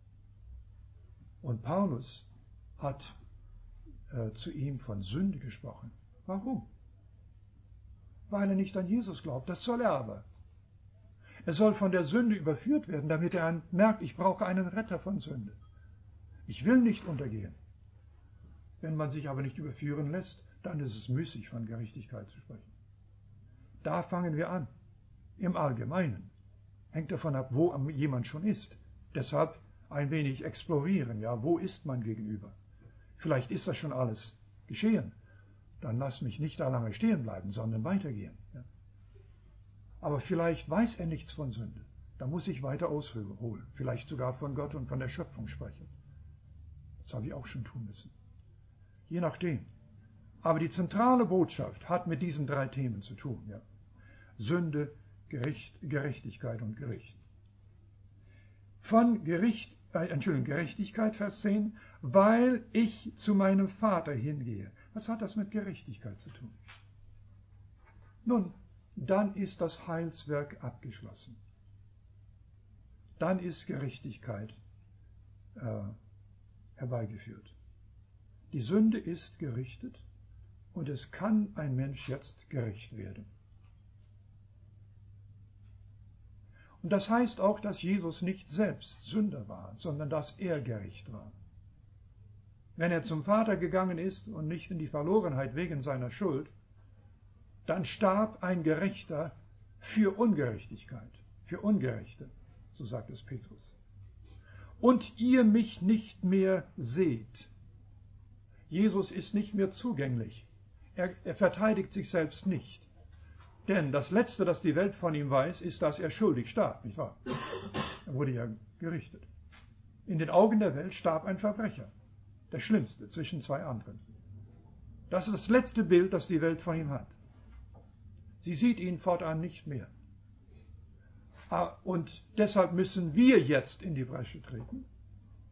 Und Paulus hat äh, zu ihm von Sünde gesprochen. Warum? Weil er nicht an Jesus glaubt. Das soll er aber. Er soll von der Sünde überführt werden, damit er merkt, ich brauche einen Retter von Sünde. Ich will nicht untergehen. Wenn man sich aber nicht überführen lässt, dann ist es müßig, von Gerechtigkeit zu sprechen. Da fangen wir an. Im Allgemeinen. Hängt davon ab, wo jemand schon ist. Deshalb ein wenig explorieren. Ja, wo ist man gegenüber? Vielleicht ist das schon alles geschehen. Dann lass mich nicht da lange stehen bleiben, sondern weitergehen. Ja. Aber vielleicht weiß er nichts von Sünde. Da muss ich weiter ausholen. Vielleicht sogar von Gott und von der Schöpfung sprechen. Das habe ich auch schon tun müssen. Je nachdem. Aber die zentrale Botschaft hat mit diesen drei Themen zu tun. Ja. Sünde, Gericht, Gerechtigkeit und Gericht. Von Gericht, äh, Entschuldigung, Gerechtigkeit, Vers zehn, weil ich zu meinem Vater hingehe. Was hat das mit Gerechtigkeit zu tun? Nun, dann ist das Heilswerk abgeschlossen. Dann ist Gerechtigkeit äh, herbeigeführt. Die Sünde ist gerichtet und es kann ein Mensch jetzt gerecht werden. Und das heißt auch, dass Jesus nicht selbst Sünder war, sondern dass er gerecht war. Wenn er zum Vater gegangen ist und nicht in die Verlorenheit wegen seiner Schuld, dann starb ein Gerechter für Ungerechtigkeit, für Ungerechte, so sagt es Petrus. Und ihr mich nicht mehr seht. Jesus ist nicht mehr zugänglich. Er, er verteidigt sich selbst nicht. Denn das Letzte, das die Welt von ihm weiß, ist, dass er schuldig starb, nicht wahr? Er wurde ja gerichtet. In den Augen der Welt starb ein Verbrecher, der Schlimmste zwischen zwei anderen. Das ist das letzte Bild, das die Welt von ihm hat. Sie sieht ihn fortan nicht mehr. Und deshalb müssen wir jetzt in die Bresche treten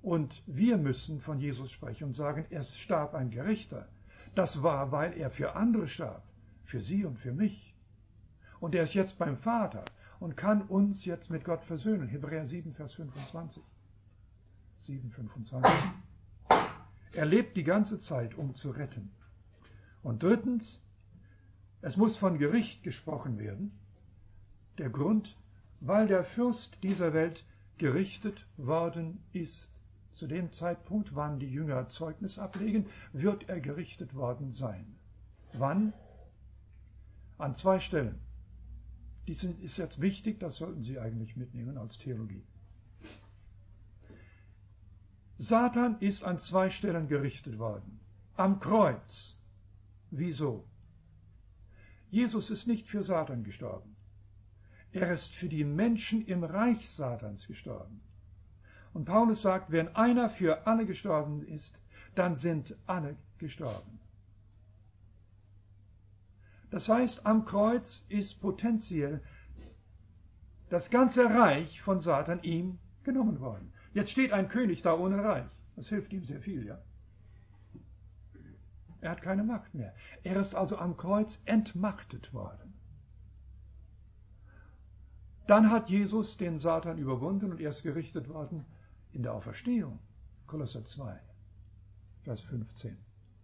Und wir müssen von Jesus sprechen und sagen, er starb ein Gerechter. Das war, weil er für andere starb, für sie und für mich. Und er ist jetzt beim Vater und kann uns jetzt mit Gott versöhnen. Hebräer sieben, Vers fünfundzwanzig. sieben, fünfundzwanzig. Er lebt die ganze Zeit, um zu retten. Und drittens, es muss von Gericht gesprochen werden. Der Grund, weil der Fürst dieser Welt gerichtet worden ist. Zu dem Zeitpunkt, wann die Jünger Zeugnis ablegen, wird er gerichtet worden sein. Wann? An zwei Stellen. Dies ist jetzt wichtig, das sollten Sie eigentlich mitnehmen als Theologie. Satan ist an zwei Stellen gerichtet worden. Am Kreuz. Wieso? Jesus ist nicht für Satan gestorben. Er ist für die Menschen im Reich Satans gestorben. Und Paulus sagt, wenn einer für alle gestorben ist, dann sind alle gestorben. Das heißt, am Kreuz ist potenziell das ganze Reich von Satan ihm genommen worden. Jetzt steht ein König da ohne Reich. Das hilft ihm sehr viel, ja. Er hat keine Macht mehr. Er ist also am Kreuz entmachtet worden. Dann hat Jesus den Satan überwunden und er ist gerichtet worden in der Auferstehung. Kolosser zwei, Vers fünfzehn.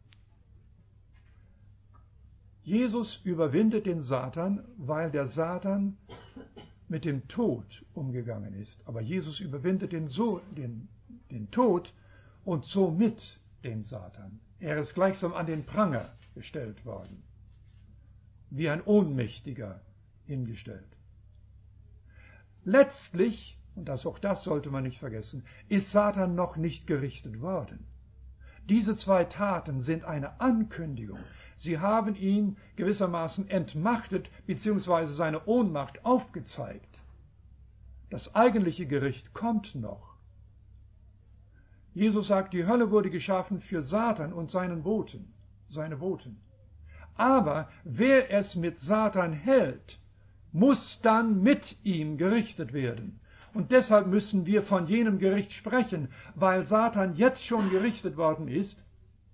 Jesus überwindet den Satan, weil der Satan mit dem Tod umgegangen ist. Aber Jesus überwindet den, so, den, den Tod und somit den Satan. Er ist gleichsam an den Pranger gestellt worden, wie ein Ohnmächtiger hingestellt. Letztlich, und das, auch das sollte man nicht vergessen, ist Satan noch nicht gerichtet worden. Diese zwei Taten sind eine Ankündigung. Sie haben ihn gewissermaßen entmachtet bzw. seine Ohnmacht aufgezeigt. Das eigentliche Gericht kommt noch. Jesus sagt, die Hölle wurde geschaffen für Satan und seinen Boten, seine Boten. Aber wer es mit Satan hält, muss dann mit ihm gerichtet werden. Und deshalb müssen wir von jenem Gericht sprechen, weil Satan jetzt schon gerichtet worden ist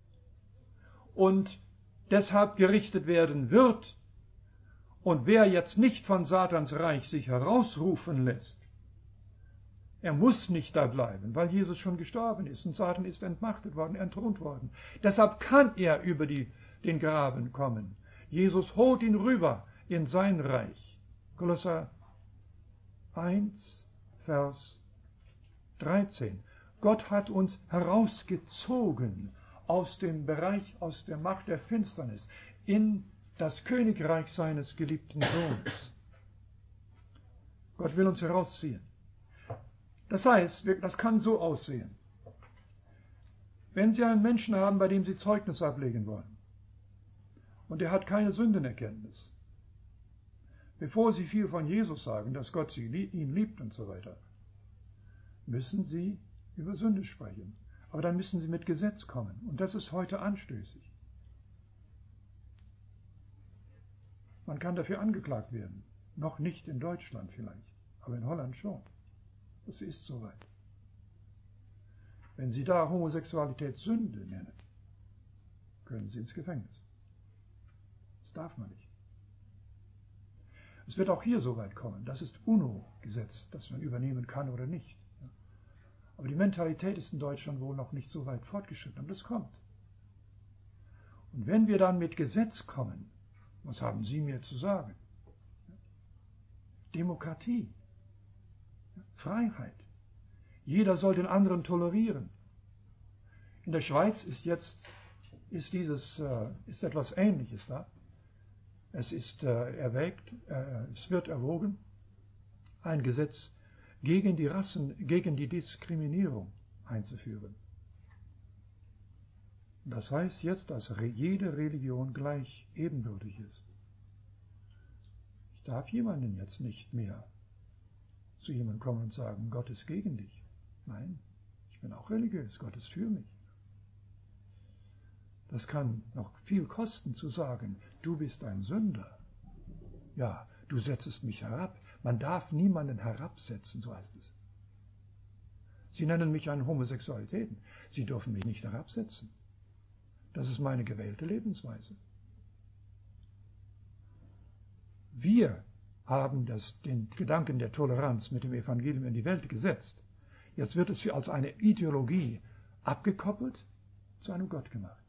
und deshalb gerichtet werden wird. Und wer jetzt nicht von Satans Reich sich herausrufen lässt, er muss nicht da bleiben, weil Jesus schon gestorben ist und Satan ist entmachtet worden, entthront worden. Deshalb kann er über die, den Graben kommen. Jesus holt ihn rüber in sein Reich. Kolosser eins, Vers dreizehn. Gott hat uns herausgezogen aus dem Bereich, aus der Macht der Finsternis, in das Königreich seines geliebten Sohnes. Gott will uns herausziehen. Das heißt, das kann so aussehen. Wenn Sie einen Menschen haben, bei dem Sie Zeugnis ablegen wollen, und er hat keine Sündenerkenntnis, bevor Sie viel von Jesus sagen, dass Gott sie, ihn liebt und so weiter, müssen Sie über Sünde sprechen. Aber dann müssen Sie mit Gesetz kommen. Und das ist heute anstößig. Man kann dafür angeklagt werden. Noch nicht in Deutschland vielleicht, aber in Holland schon. Das ist soweit. Wenn Sie da Homosexualität Sünde nennen, können Sie ins Gefängnis. Das darf man nicht. Es wird auch hier so weit kommen. Das ist UNO-Gesetz, das man übernehmen kann oder nicht. Aber die Mentalität ist in Deutschland wohl noch nicht so weit fortgeschritten. Aber das kommt. Und wenn wir dann mit Gesetz kommen, was haben Sie mir zu sagen? Demokratie, Freiheit. Jeder soll den anderen tolerieren. In der Schweiz ist jetzt ist dieses äh, ist etwas Ähnliches da. Es ist äh, erwägt, äh, es wird erwogen, ein Gesetz gegen die Rassen, gegen die Diskriminierung einzuführen. Das heißt jetzt, dass jede Religion gleich ebenbürtig ist. Ich darf jemanden jetzt nicht mehr zu jemandem kommen und sagen, Gott ist gegen dich. Nein, ich bin auch religiös, Gott ist für mich. Das kann noch viel kosten zu sagen, du bist ein Sünder. Ja, du setzest mich herab. Man darf niemanden herabsetzen, so heißt es. Sie nennen mich einen Homosexualitäten. Sie dürfen mich nicht herabsetzen. Das ist meine gewählte Lebensweise. Wir haben das, den Gedanken der Toleranz mit dem Evangelium in die Welt gesetzt. Jetzt wird es als eine Ideologie abgekoppelt, zu einem Gott gemacht.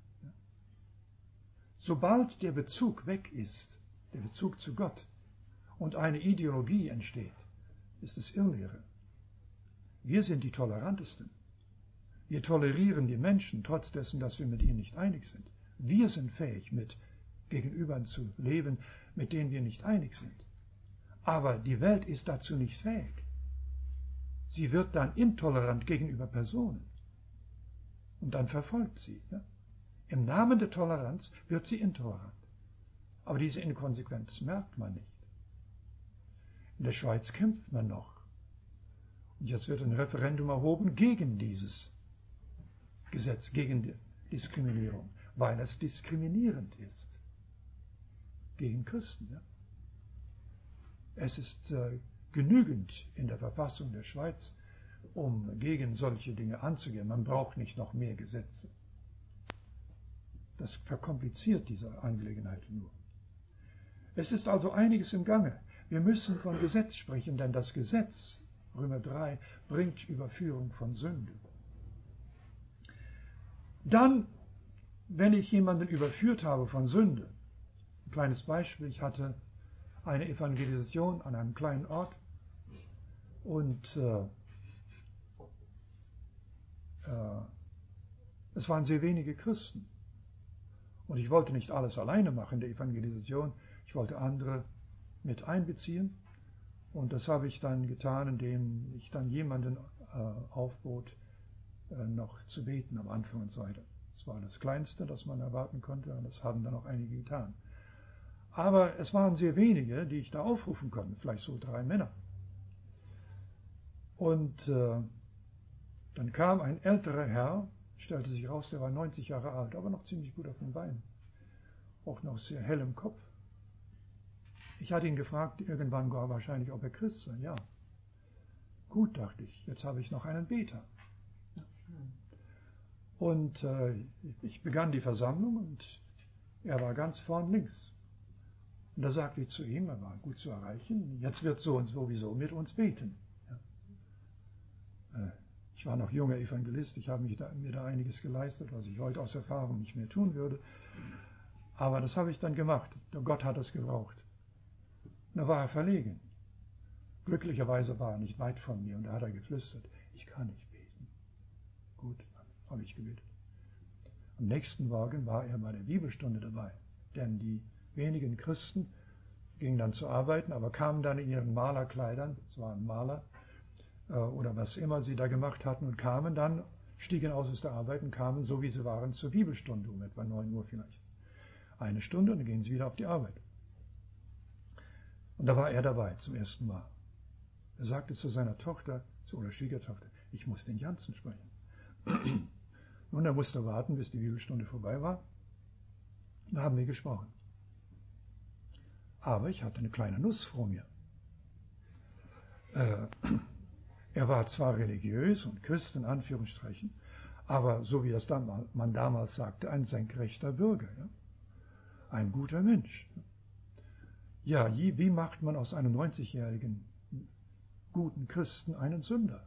Sobald der Bezug weg ist, der Bezug zu Gott, und eine Ideologie entsteht, ist es Irrlehre. Wir sind die Tolerantesten. Wir tolerieren die Menschen, trotz dessen, dass wir mit ihnen nicht einig sind. Wir sind fähig, mit Gegenübern zu leben, mit denen wir nicht einig sind. Aber die Welt ist dazu nicht fähig. Sie wird dann intolerant gegenüber Personen. Und dann verfolgt sie. Ja? Im Namen der Toleranz wird sie intolerant. Aber diese Inkonsequenz merkt man nicht. In der Schweiz kämpft man noch. Und jetzt wird ein Referendum erhoben gegen dieses Gesetz, gegen die Diskriminierung, weil es diskriminierend ist. Gegen Christen. Ja? Es ist äh, genügend in der Verfassung der Schweiz, um gegen solche Dinge anzugehen. Man braucht nicht noch mehr Gesetze. Das verkompliziert diese Angelegenheit nur. Es ist also einiges im Gange. Wir müssen von Gesetz sprechen, denn das Gesetz, Römer drei, bringt Überführung von Sünde. Dann, wenn ich jemanden überführt habe von Sünde, ein kleines Beispiel, ich hatte eine Evangelisation an einem kleinen Ort und äh, äh, es waren sehr wenige Christen. Und ich wollte nicht alles alleine machen, der Evangelisation. Ich wollte andere mit einbeziehen. Und das habe ich dann getan, indem ich dann jemanden äh, aufbot, äh, noch zu beten am Anfang und so weiter. Das war das Kleinste, das man erwarten konnte, und das haben dann auch einige getan. Aber es waren sehr wenige, die ich da aufrufen konnte, vielleicht so drei Männer. Und äh, dann kam ein älterer Herr, stellte sich raus, der war neunzig Jahre alt, aber noch ziemlich gut auf den Beinen. Auch noch sehr hell im Kopf. Ich hatte ihn gefragt, irgendwann war wahrscheinlich, ob er Christ sei. Ja. Gut, dachte ich, jetzt habe ich noch einen Beter. Und äh, ich begann die Versammlung und er war ganz vorn links. Und da sagte ich zu ihm, er war gut zu erreichen, jetzt wird so und sowieso mit uns beten. Ja. Äh, ich war noch junger Evangelist, ich habe mich da, mir da einiges geleistet, was ich heute aus Erfahrung nicht mehr tun würde. Aber das habe ich dann gemacht. Gott hat es gebraucht. Da war er verlegen. Glücklicherweise war er nicht weit von mir und da hat er geflüstert, ich kann nicht beten. Gut, habe ich gebetet. Am nächsten Morgen war er bei der Bibelstunde dabei, denn die wenigen Christen gingen dann zu arbeiten, aber kamen dann in ihren Malerkleidern, es waren Maler, äh, oder was immer sie da gemacht hatten, und kamen dann, stiegen aus aus der Arbeit und kamen, so wie sie waren, zur Bibelstunde, um etwa neun Uhr vielleicht. Eine Stunde und dann gehen sie wieder auf die Arbeit. Und da war er dabei zum ersten Mal. Er sagte zu seiner Tochter, zu oder Schwiegertochter, ich muss den Jansen sprechen. Nun, er musste warten, bis die Bibelstunde vorbei war. Da haben wir gesprochen. Aber ich hatte eine kleine Nuss vor mir. Äh, er war zwar religiös und Christ in Anführungsstrichen, aber so wie das damals, man damals sagte, ein senkrechter Bürger. Ja? Ein guter Mensch. Ja, wie macht man aus einem neunzigjährigen guten Christen einen Sünder?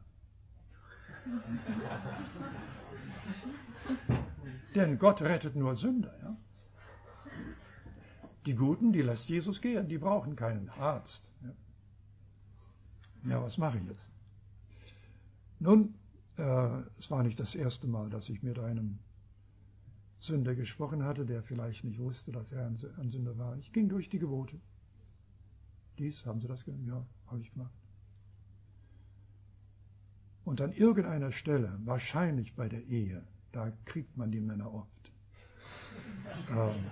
Denn Gott rettet nur Sünder. Ja? Die Guten, die lässt Jesus gehen, die brauchen keinen Arzt. Ja, ja, was mache ich jetzt? Nun, äh, es war nicht das erste Mal, dass ich mit einem Sünder gesprochen hatte, der vielleicht nicht wusste, dass er ein Sünder war. Ich ging durch die Gebote. Dies, haben Sie das gemacht? Ja, habe ich gemacht. Und an irgendeiner Stelle, wahrscheinlich bei der Ehe, da kriegt man die Männer oft. ähm,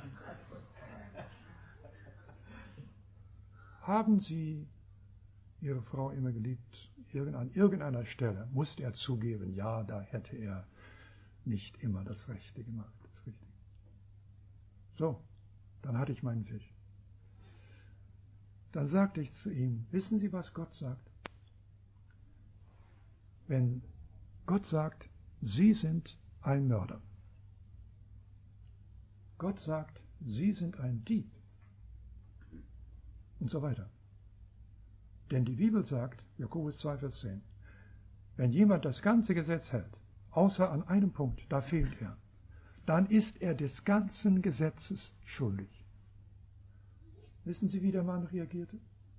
haben Sie Ihre Frau immer geliebt? An irgendeiner Stelle musste er zugeben, ja, da hätte er nicht immer das Rechte gemacht. Das Richtige. So, dann hatte ich meinen Fisch. Dann sagte ich zu ihm, wissen Sie, was Gott sagt? Wenn Gott sagt, Sie sind ein Mörder. Gott sagt, Sie sind ein Dieb. Und so weiter. Denn die Bibel sagt, Jakobus zwei, Vers zehn, wenn jemand das ganze Gesetz hält, außer an einem Punkt, da fehlt er, dann ist er des ganzen Gesetzes schuldig. Wissen Sie, wie der Mann reagierte?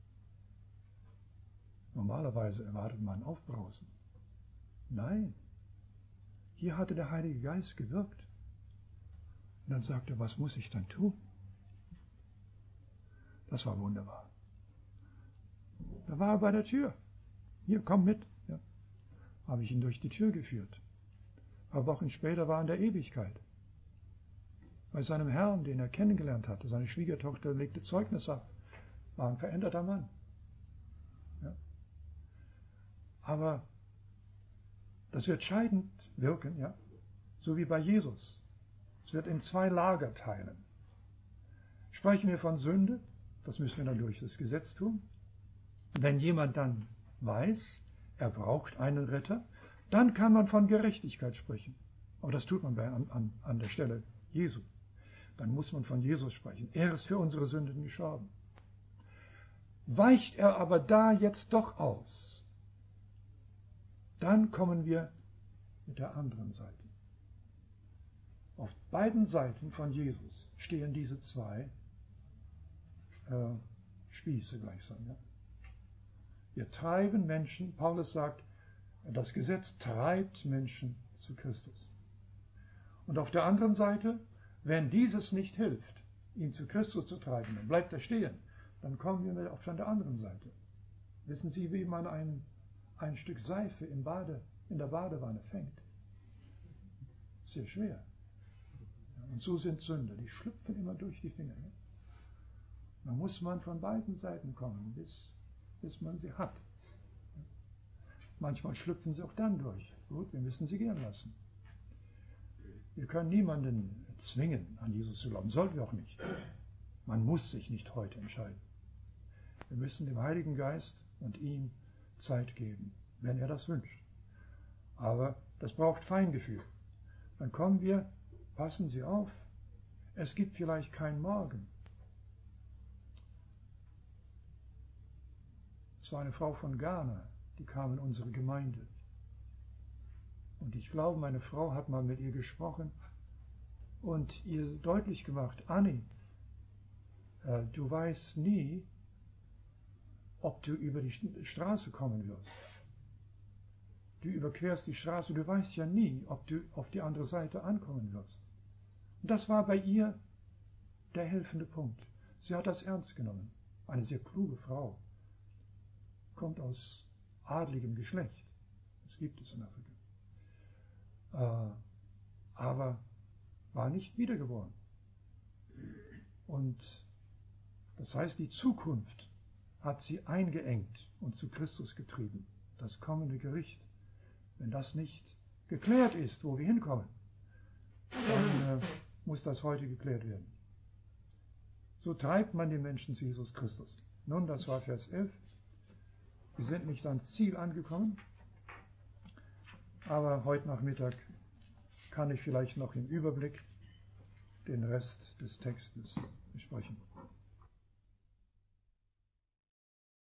Normalerweise erwartet man Aufbrausen. Nein, hier hatte der Heilige Geist gewirkt. Und dann sagte er, was muss ich dann tun? Das war wunderbar. Da war er bei der Tür. Hier, komm mit. Ja. Habe ich ihn durch die Tür geführt. Ein paar Wochen später war er in der Ewigkeit. Bei seinem Herrn, den er kennengelernt hatte, seine Schwiegertochter legte Zeugnis ab, war ein veränderter Mann. Ja. Aber das wird scheidend wirken, ja, so wie bei Jesus. Es wird in zwei Lager teilen. Sprechen wir von Sünde, das müssen wir dann durch das Gesetz tun. Wenn jemand dann weiß, er braucht einen Retter, dann kann man von Gerechtigkeit sprechen. Aber das tut man bei, an, an, an der Stelle Jesu. Dann muss man von Jesus sprechen. Er ist für unsere Sünden gestorben. Weicht er aber da jetzt doch aus, dann kommen wir mit der anderen Seite. Auf beiden Seiten von Jesus stehen diese zwei äh, Spieße gleichsam. Ja? Wir treiben Menschen, Paulus sagt, das Gesetz treibt Menschen zu Christus. Und auf der anderen Seite, wenn dieses nicht hilft, ihn zu Christus zu treiben, dann bleibt er stehen, dann kommen wir auf der anderen Seite. Wissen Sie, wie man ein, ein Stück Seife im Bade, in der Badewanne fängt? Sehr schwer. Und so sind Sünder, die schlüpfen immer durch die Finger. Da muss man von beiden Seiten kommen, bis, bis man sie hat. Manchmal schlüpfen sie auch dann durch. Gut, wir müssen sie gehen lassen. Wir können niemanden zwingen, an Jesus zu glauben. Sollten wir auch nicht. Man muss sich nicht heute entscheiden. Wir müssen dem Heiligen Geist und ihm Zeit geben, wenn er das wünscht. Aber das braucht Feingefühl. Dann kommen wir, passen Sie auf, es gibt vielleicht keinen Morgen. Es war eine Frau von Ghana, die kam in unsere Gemeinde. Und ich glaube, meine Frau hat mal mit ihr gesprochen und ihr deutlich gemacht, Anni, äh, du weißt nie, ob du über die Straße kommen wirst. Du überquerst die Straße, du weißt ja nie, ob du auf die andere Seite ankommen wirst. Und das war bei ihr der helfende Punkt. Sie hat das ernst genommen. Eine sehr kluge Frau. Kommt aus adligem Geschlecht. Das gibt es in Afrika. Äh, aber war nicht wiedergeboren. Und das heißt, die Zukunft hat sie eingeengt und zu Christus getrieben. Das kommende Gericht. Wenn das nicht geklärt ist, wo wir hinkommen, dann äh, muss das heute geklärt werden. So treibt man den Menschen zu Jesus Christus. Nun, das war Vers elf. Wir sind nicht ans Ziel angekommen, aber heute Nachmittag kann ich vielleicht noch im Überblick den Rest des Textes besprechen.